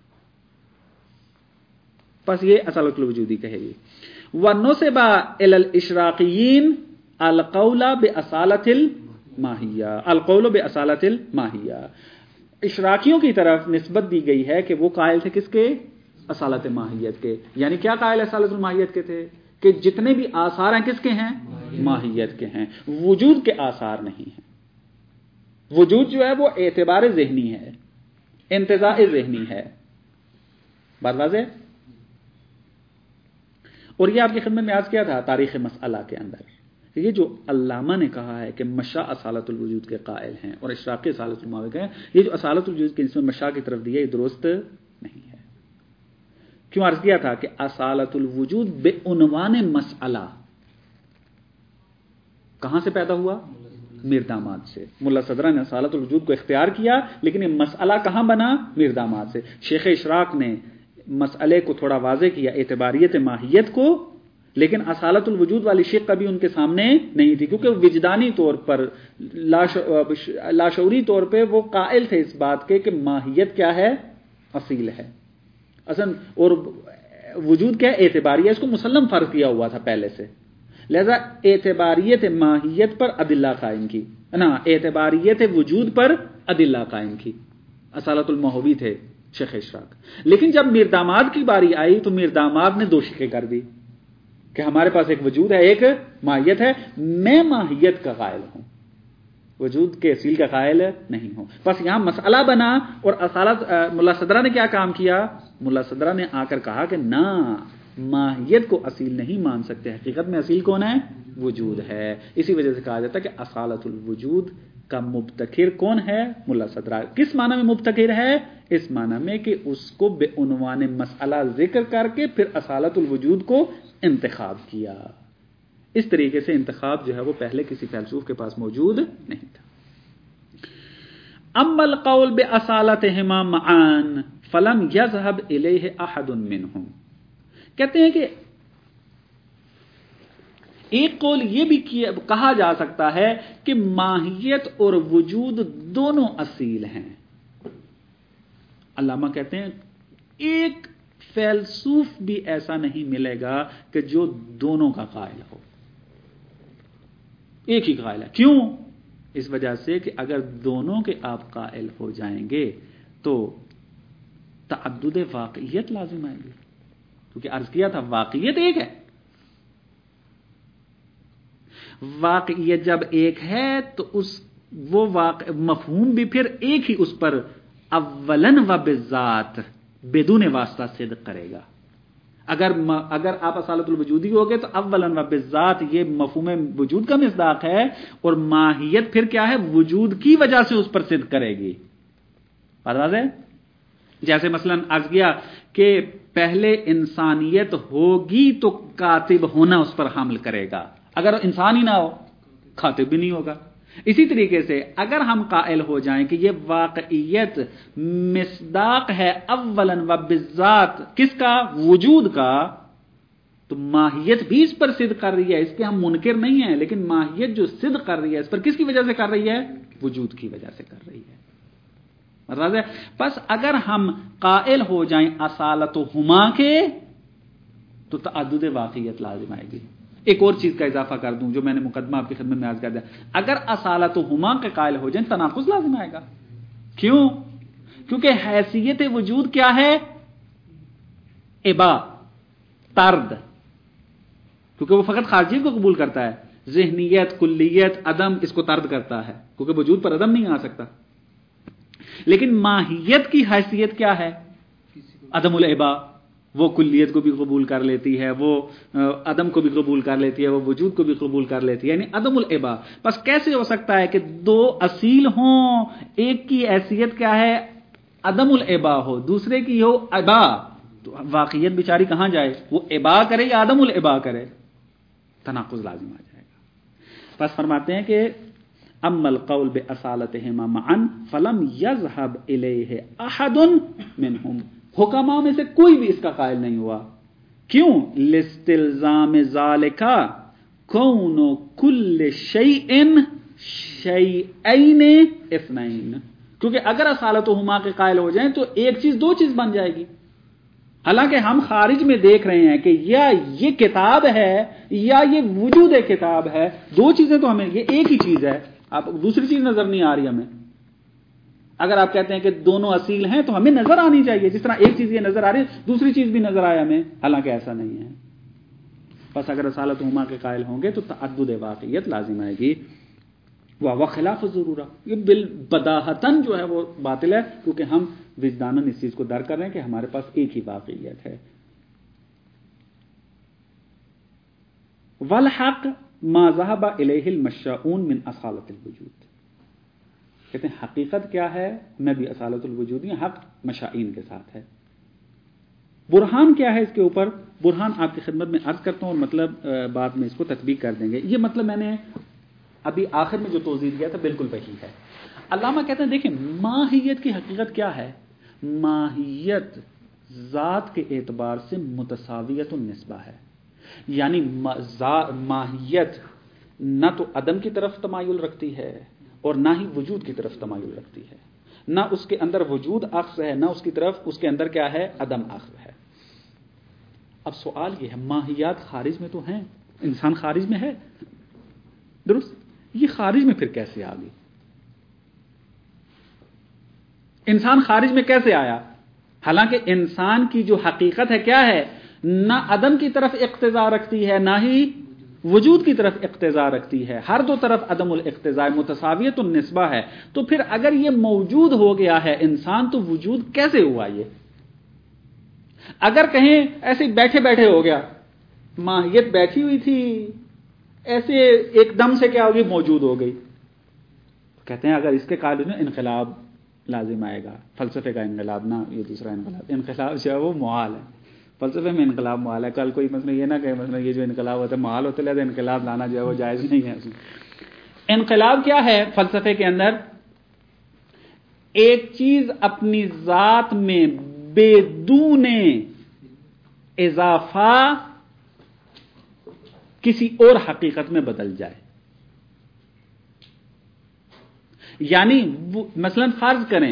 پس یہ اصالۃ الوجودی کہے گی۔ وَنُسِبَ إِلَى الْإِشْرَاقِيِّينَ الْقَوْلَ بِأَصَالَةِ الْمَاهِيَّةِ الْقَوْلُ بِأَصَالَةِ الْمَاهِيَّةِ، اشراقیوں کی طرف نسبت دی گئی ہے کہ وہ قائل تھے کس کے؟ اصالت ماہیت کے۔ یعنی کیا قائل اصالت الماہیت کے تھے؟ کہ جتنے بھی آثار ہیں کس کے ہیں؟ ماہیت کے ہیں، وجود کے آثار نہیں ہیں۔ وجود جو ہے وہ اعتبار ذہنی ہے، انتزاع ذہنی ہے۔ بات واضح؟ اور یہ آپ کی خدمت میں عرض کیا تھا تاریخ مسئلہ کے اندر، یہ جو علامہ نے کہا ہے کہ مشاء اصالت الوجود کے قائل ہیں اور اشراقی اصالت الماہیت کے ہیں، یہ جو اصالت الوجود کے جس میں مشاء کی طرف دیا یہ درست نہیں ہے۔ کیوں عرض کیا تھا کہ اصالت الوجود بے عنوان مسئلہ کہاں سے پیدا ہوا؟ میرداماد سے۔ ملا صدرہ نے اصالت الوجود کو اختیار کیا، لیکن یہ مسئلہ کہاں بنا؟ میرداماد سے۔ شیخ اشراق نے مسئلے کو تھوڑا واضح کیا، اعتباریت ماہیت کو، لیکن اصالت الوجود والی شق کبھی ان کے سامنے نہیں تھی، کیونکہ وجدانی طور پر لاشعوری طور پہ وہ قائل تھے اس بات کے کہ ماہیت کیا ہے؟ اصیل ہے اصل، اور وجود کیا ہے؟ اعتباریہ، اس کو مسلم فرض کیا ہوا تھا پہلے سے، لہذا اعتباریت ماہیت پر ادلہ قائم کی نا، اعتباریت وجود پر ادلہ قائم کی۔ اصالت الموہوی تھے شیخ اشراق، لیکن جب میرداماد کی باری آئی تو میرداماد نے دو شقیں کر دی کہ ہمارے پاس ایک وجود ہے، ایک ماہیت ہے، میں ماہیت کا قائل ہوں، وجود کے اصیل کا قائل نہیں ہوں۔ بس یہاں مسئلہ بنا، اور اصالت ملا صدرہ نے کیا کام کیا؟ ملا صدرہ نے آ کر کہا کہ نہ، ماہیت کو اصیل نہیں مان سکتے، حقیقت میں اصیل کون ہے؟ وجود ہے۔ اسی وجہ سے کہا جاتا ہے کہ اصالت الوجود کا مبتکر کون ہے؟ ملا صدرہ۔ کس معنی میں مبتکر ہے؟ اس معنی میں کہ اس کو بے عنوان مسئلہ ذکر کر کے پھر اصالت الوجود کو انتخاب کیا۔ اس طریقے سے انتخاب جو ہے وہ پہلے کسی فیلسوف کے پاس موجود نہیں تھا۔ اما القول باصالتهما معا فلم يذهب الیہ احد منهم، کہتے ہیں کہ ایک قول یہ بھی کہا جا سکتا ہے کہ ماہیت اور وجود دونوں اصیل ہیں۔ علامہ کہتے ہیں ایک فیلسوف بھی ایسا نہیں ملے گا کہ جو دونوں کا قائل ہو، ایک ہی قائل ہے۔ کیوں؟ اس وجہ سے کہ اگر دونوں کے آپ قائل ہو جائیں گے تو تعدد واقعیت لازم آئے گی، کیونکہ عرض کیا تھا واقعیت ایک ہے۔ واقعیت جب ایک ہے تو اس وہ واقع مفہوم بھی پھر ایک ہی اس پر اولن و بالذات بدون واسطہ صدق کرے گا۔ اگر اگر آپ اصالت الوجودی ہوگے تو اولن و بالذات یہ مفہوم وجود کا مصداق ہے، اور ماہیت پھر کیا ہے؟ وجود کی وجہ سے اس پر صدق کرے گی۔ بات واضح ہے؟ جیسے مثلا عرض کیا کہ پہلے انسانیت ہوگی تو کاتب ہونا اس پر حمل کرے گا، اگر انسان ہی نہ ہو کاتب بھی نہیں ہوگا۔ اسی طریقے سے اگر ہم قائل ہو جائیں کہ یہ واقعیت مصداق ہے اولاً و بالذات کس کا؟ وجود کا، تو ماہیت بھی اس پر صدق کر رہی ہے، اس کے ہم منکر نہیں ہیں، لیکن ماہیت جو صدق کر رہی ہے اس پر کس کی وجہ سے کر رہی ہے؟ وجود کی وجہ سے کر رہی ہے۔ مطلب ہے پس اگر ہم قائل ہو جائیں اصالتہما کے تو تعدد واقعیت لازم آئے گی۔ ایک اور چیز کا اضافہ کر دوں جو میں نے مقدمہ آپ کی خدمت میں عرض کر دیا، اگر اصالتہما کے قائل ہو جائیں تناقض لازم آئے گا۔ کیوں؟ کیونکہ حیثیت وجود کیا ہے؟ ابا، طرد، کیونکہ وہ فقط خارجیت کو قبول کرتا ہے، ذہنیت، کلیت، عدم اس کو طرد کرتا ہے، کیونکہ وجود پر عدم نہیں آ سکتا۔ لیکن ماہیت کی حیثیت کیا ہے؟ عدم الابا، وہ کلیت کو بھی قبول کر لیتی ہے، وہ عدم کو بھی قبول کر لیتی ہے، وہ وجود کو بھی قبول کر لیتی ہے، یعنی عدم الابا۔ بس کیسے ہو سکتا ہے کہ دو اصیل ہوں، ایک کی حیثیت کیا ہے؟ عدم الابا ہو، دوسرے کی ہو ابا، تو واقعیت بیچاری کہاں جائے؟ وہ ابا کرے یا عدم الابا کرے؟ تناقض لازم آ جائے گا۔ بس فرماتے ہیں کہ اما القول باصالتهما معا فلم يذهب الیہ احد منهم، حکماء میں سے کوئی بھی اس کا قائل نہیں ہوا۔ کیوں؟ لاستلزام ذالک کون کل شیء شیئین اثنین، کیونکہ اگر اصالتهما کے قائل ہو جائیں تو ایک چیز دو چیز بن جائے گی۔ حالانکہ ہم خارج میں دیکھ رہے ہیں کہ یا یہ کتاب ہے یا یہ وجود کتاب ہے، دو چیزیں تو ہمیں، یہ ایک ہی چیز ہے، آپ دوسری چیز نظر نہیں آ رہی ہمیں۔ اگر آپ کہتے ہیں کہ دونوں اصیل ہیں تو ہمیں نظر آنی چاہیے، جس طرح ایک چیز یہ نظر آ رہی ہے دوسری چیز بھی نظر آئے ہمیں، حالانکہ ایسا نہیں ہے۔ بس اگر اصالتہما کے قائل ہوں گے تو تعدد واقعیت لازم آئے گی، وہ خلاف ضرورہ، یہ بالبداہتاً جو ہے وہ باطل ہے، کیونکہ ہم وجداناً اس چیز کو درک کر رہے ہیں کہ ہمارے پاس ایک ہی واقعیت ہے۔ والحق ما ذهب الیہ المشاؤون من اصالت الوجود، کہتے ہیں حقیقت کیا ہے؟ میں بھی اصالت الوجود، یہ حق مشائین کے ساتھ ہے۔ برہان کیا ہے اس کے اوپر؟ برہان آپ کی خدمت میں عرض کرتا ہوں اور مطلب بعد میں اس کو تطبیق کر دیں گے۔ یہ مطلب میں نے ابھی آخر میں جو توضیح دیا تھا بالکل وہی ہے۔ علامہ کہتے ہیں دیکھیں ماہیت کی حقیقت کیا ہے؟ ماہیت ذات کے اعتبار سے متساویت النسبہ ہے، یعنی ماہیت نہ تو عدم کی طرف تمایل رکھتی ہے اور نہ ہی وجود کی طرف تمایل رکھتی ہے، نہ اس کے اندر وجود اخذ ہے نہ اس کی طرف اس کے اندر کیا ہے؟ عدم اخذ ہے۔ اب سوال یہ ہے ماہیات خارج میں تو ہیں، انسان خارج میں ہے، درست؟ یہ خارج میں پھر کیسے آ گئی؟ انسان خارج میں کیسے آیا؟ حالانکہ انسان کی جو حقیقت ہے کیا ہے؟ نہ عدم کی طرف اقتضا رکھتی ہے نہ ہی وجود کی طرف اقتضا رکھتی ہے، ہر دو طرف عدم الاقتضاء، متساویت النسبہ ہے۔ تو پھر اگر یہ موجود ہو گیا ہے انسان تو وجود کیسے ہوا؟ یہ اگر کہیں ایسے بیٹھے بیٹھے ہو گیا، ماہیت بیٹھی ہوئی تھی ایسے ایک دم سے کیا ہوگی؟ موجود ہو گئی۔ کہتے ہیں اگر اس کے قائل میں انقلاب لازم آئے گا، فلسفے کا انقلاب، نہ یہ دوسرا انقلاب، انقلاب جو ہے وہ محال ہے، فلسفے میں انقلاب محال ہے۔ کل کوئی مثلا یہ نہ کہے مثلا یہ جو انقلاب ہوتا ہے محال ہوتا ہے، انقلاب لانا جو ہے وہ جائز نہیں ہے۔ انقلاب کیا ہے فلسفے کے اندر؟ ایک چیز اپنی ذات میں بدون اضافہ کسی اور حقیقت میں بدل جائے، یعنی مثلا فرض کریں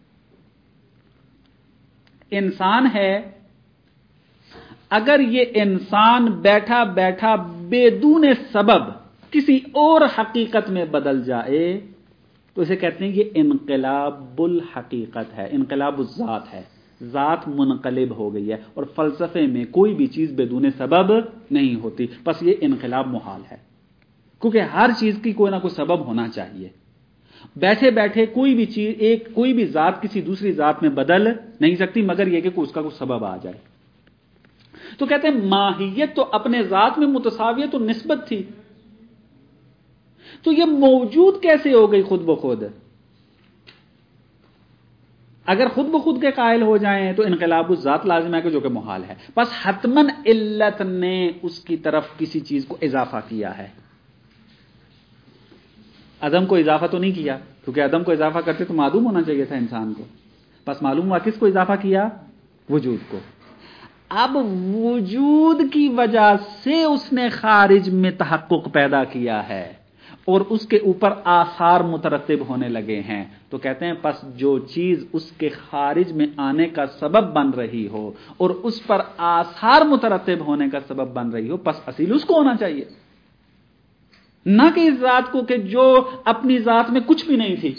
انسان ہے، اگر یہ انسان بیٹھا بیٹھا بدون سبب کسی اور حقیقت میں بدل جائے تو اسے کہتے ہیں یہ انقلاب الحقیقت ہے، انقلاب الذات ہے، ذات منقلب ہو گئی ہے۔ اور فلسفے میں کوئی بھی چیز بدون سبب نہیں ہوتی، بس یہ انقلاب محال ہے، کیونکہ ہر چیز کی کوئی نہ کوئی سبب ہونا چاہیے۔ بیٹھے بیٹھے کوئی بھی چیز، ایک کوئی بھی ذات کسی دوسری ذات میں بدل نہیں سکتی مگر یہ کہ اس کا کوئی سبب آ جائے۔ تو کہتے ہیں ماہیت تو اپنے ذات میں متساویت اور نسبت تھی، تو یہ موجود کیسے ہو گئی خود بخود؟ اگر خود بخود کے قائل ہو جائیں تو انقلاب الذات لازم ہے کہ جو کہ محال ہے، بس حتماً علت نے اس کی طرف کسی چیز کو اضافہ کیا ہے۔ عدم کو اضافہ تو نہیں کیا، کیونکہ عدم کو اضافہ کرتے تو معدوم ہونا چاہیے تھا انسان کو، بس معلوم ہوا کس کو اضافہ کیا؟ وجود کو۔ اب وجود کی وجہ سے اس نے خارج میں تحقق پیدا کیا ہے اور اس کے اوپر آثار مترتب ہونے لگے ہیں، تو کہتے ہیں پس جو چیز اس کے خارج میں آنے کا سبب بن رہی ہو اور اس پر آثار مترتب ہونے کا سبب بن رہی ہو، پس اصیل اس کو ہونا چاہیے، نہ کہ اس ذات کو کہ جو اپنی ذات میں کچھ بھی نہیں تھی۔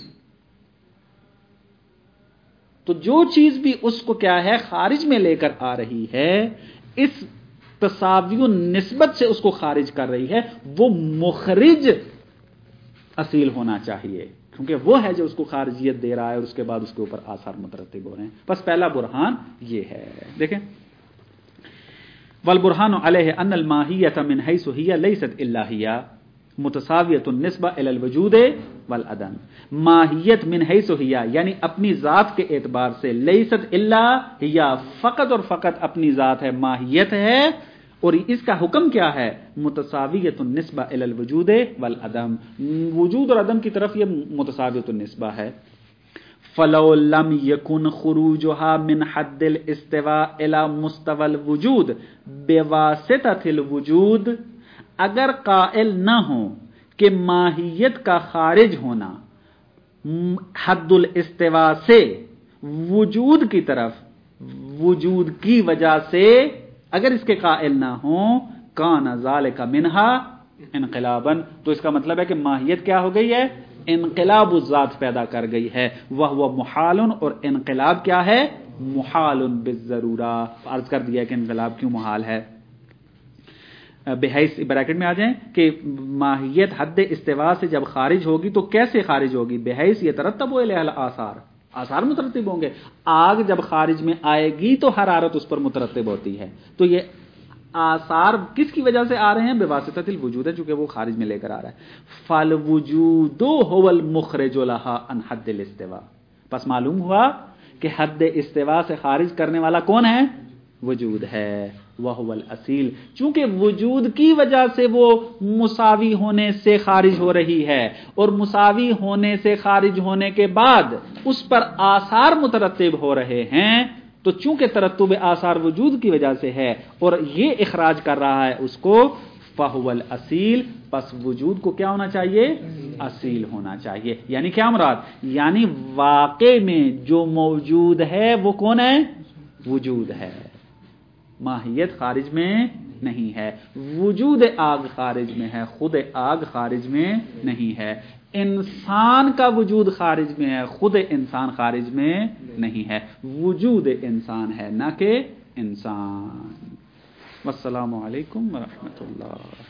تو جو چیز بھی اس کو کیا ہے خارج میں لے کر آ رہی ہے، اس تساوی و نسبت سے اس کو خارج کر رہی ہے، وہ مخرج اصیل ہونا چاہیے، کیونکہ وہ ہے جو اس کو خارجیت دے رہا ہے اور اس کے بعد اس کے اوپر آثار مترتب ہو رہے ہیں۔ بس پہلا برہان یہ ہے، دیکھیں والبرہان علیہ ان الماہیۃ من حیث ہی لیست الا ہی متساویۃ النسبہ الی الوجود والعدم، ماہیت من حیث ہی یعنی اپنی ذات کے اعتبار سے، لیست الا ہی فقط اور فقط اپنی ذات ہے، ماہیت ہے، اور اس کا حکم کیا ہے؟ متساویۃ النسبہ الی الوجود والعدم، وجود اور عدم کی طرف یہ متساویۃ النسبہ ہے۔ فلو لم یکن خروجها من حد الاستواء الى مستوى الوجود بواسطۃ الوجود، اگر قائل نہ ہو کہ ماہیت کا خارج ہونا حد الاستواء سے وجود کی طرف وجود کی وجہ سے اگر اس کے قائل نہ ہوں، کان ذالک منہا انقلابا، تو اس کا مطلب ہے کہ ماہیت کیا ہو گئی ہے؟ انقلاب الذات پیدا کر گئی ہے، وہو محال، اور انقلاب کیا ہے؟ محال بالضرورہ۔ عرض کر دیا کہ انقلاب کیوں محال ہے، بحیث بریکٹ میں آ جائیں کہ ماہیت حد استواء سے جب خارج ہوگی تو کیسے خارج ہوگی؟ بحیث یترتب علیہ الاثار، آثار مترتب ہوں گے۔ آگ جب خارج میں آئے گی تو حرارت اس پر مترتب ہوتی ہے، تو یہ آثار کس کی وجہ سے آ رہے ہیں؟ بواسطۃ الوجود ہے، چونکہ وہ خارج میں لے کر آ رہا ہے۔ فالوجود هو المخرج لها عن حد الاستواء، پس معلوم ہوا کہ حد استواء سے خارج کرنے والا کون ہے؟ وجود ہے، وہو الاصیل، چونکہ وجود کی وجہ سے وہ مساوی ہونے سے خارج ہو رہی ہے، اور مساوی ہونے سے خارج ہونے کے بعد اس پر آثار مترتب ہو رہے ہیں، تو چونکہ ترتب آثار وجود کی وجہ سے ہے اور یہ اخراج کر رہا ہے اس کو، فہو الاصیل، پس وجود کو کیا ہونا چاہیے؟ اصیل ہونا چاہیے۔ یعنی کیا مراد؟ یعنی واقع میں جو موجود ہے وہ کون ہے؟ وجود ہے، ماہیت خارج میں نہیں ہے، وجود آگ خارج میں ہے، خود آگ خارج میں نہیں ہے، انسان کا وجود خارج میں ہے، خود انسان خارج میں نہیں ہے، وجود انسان ہے نہ کہ انسان۔ والسلام علیکم ورحمۃ اللہ۔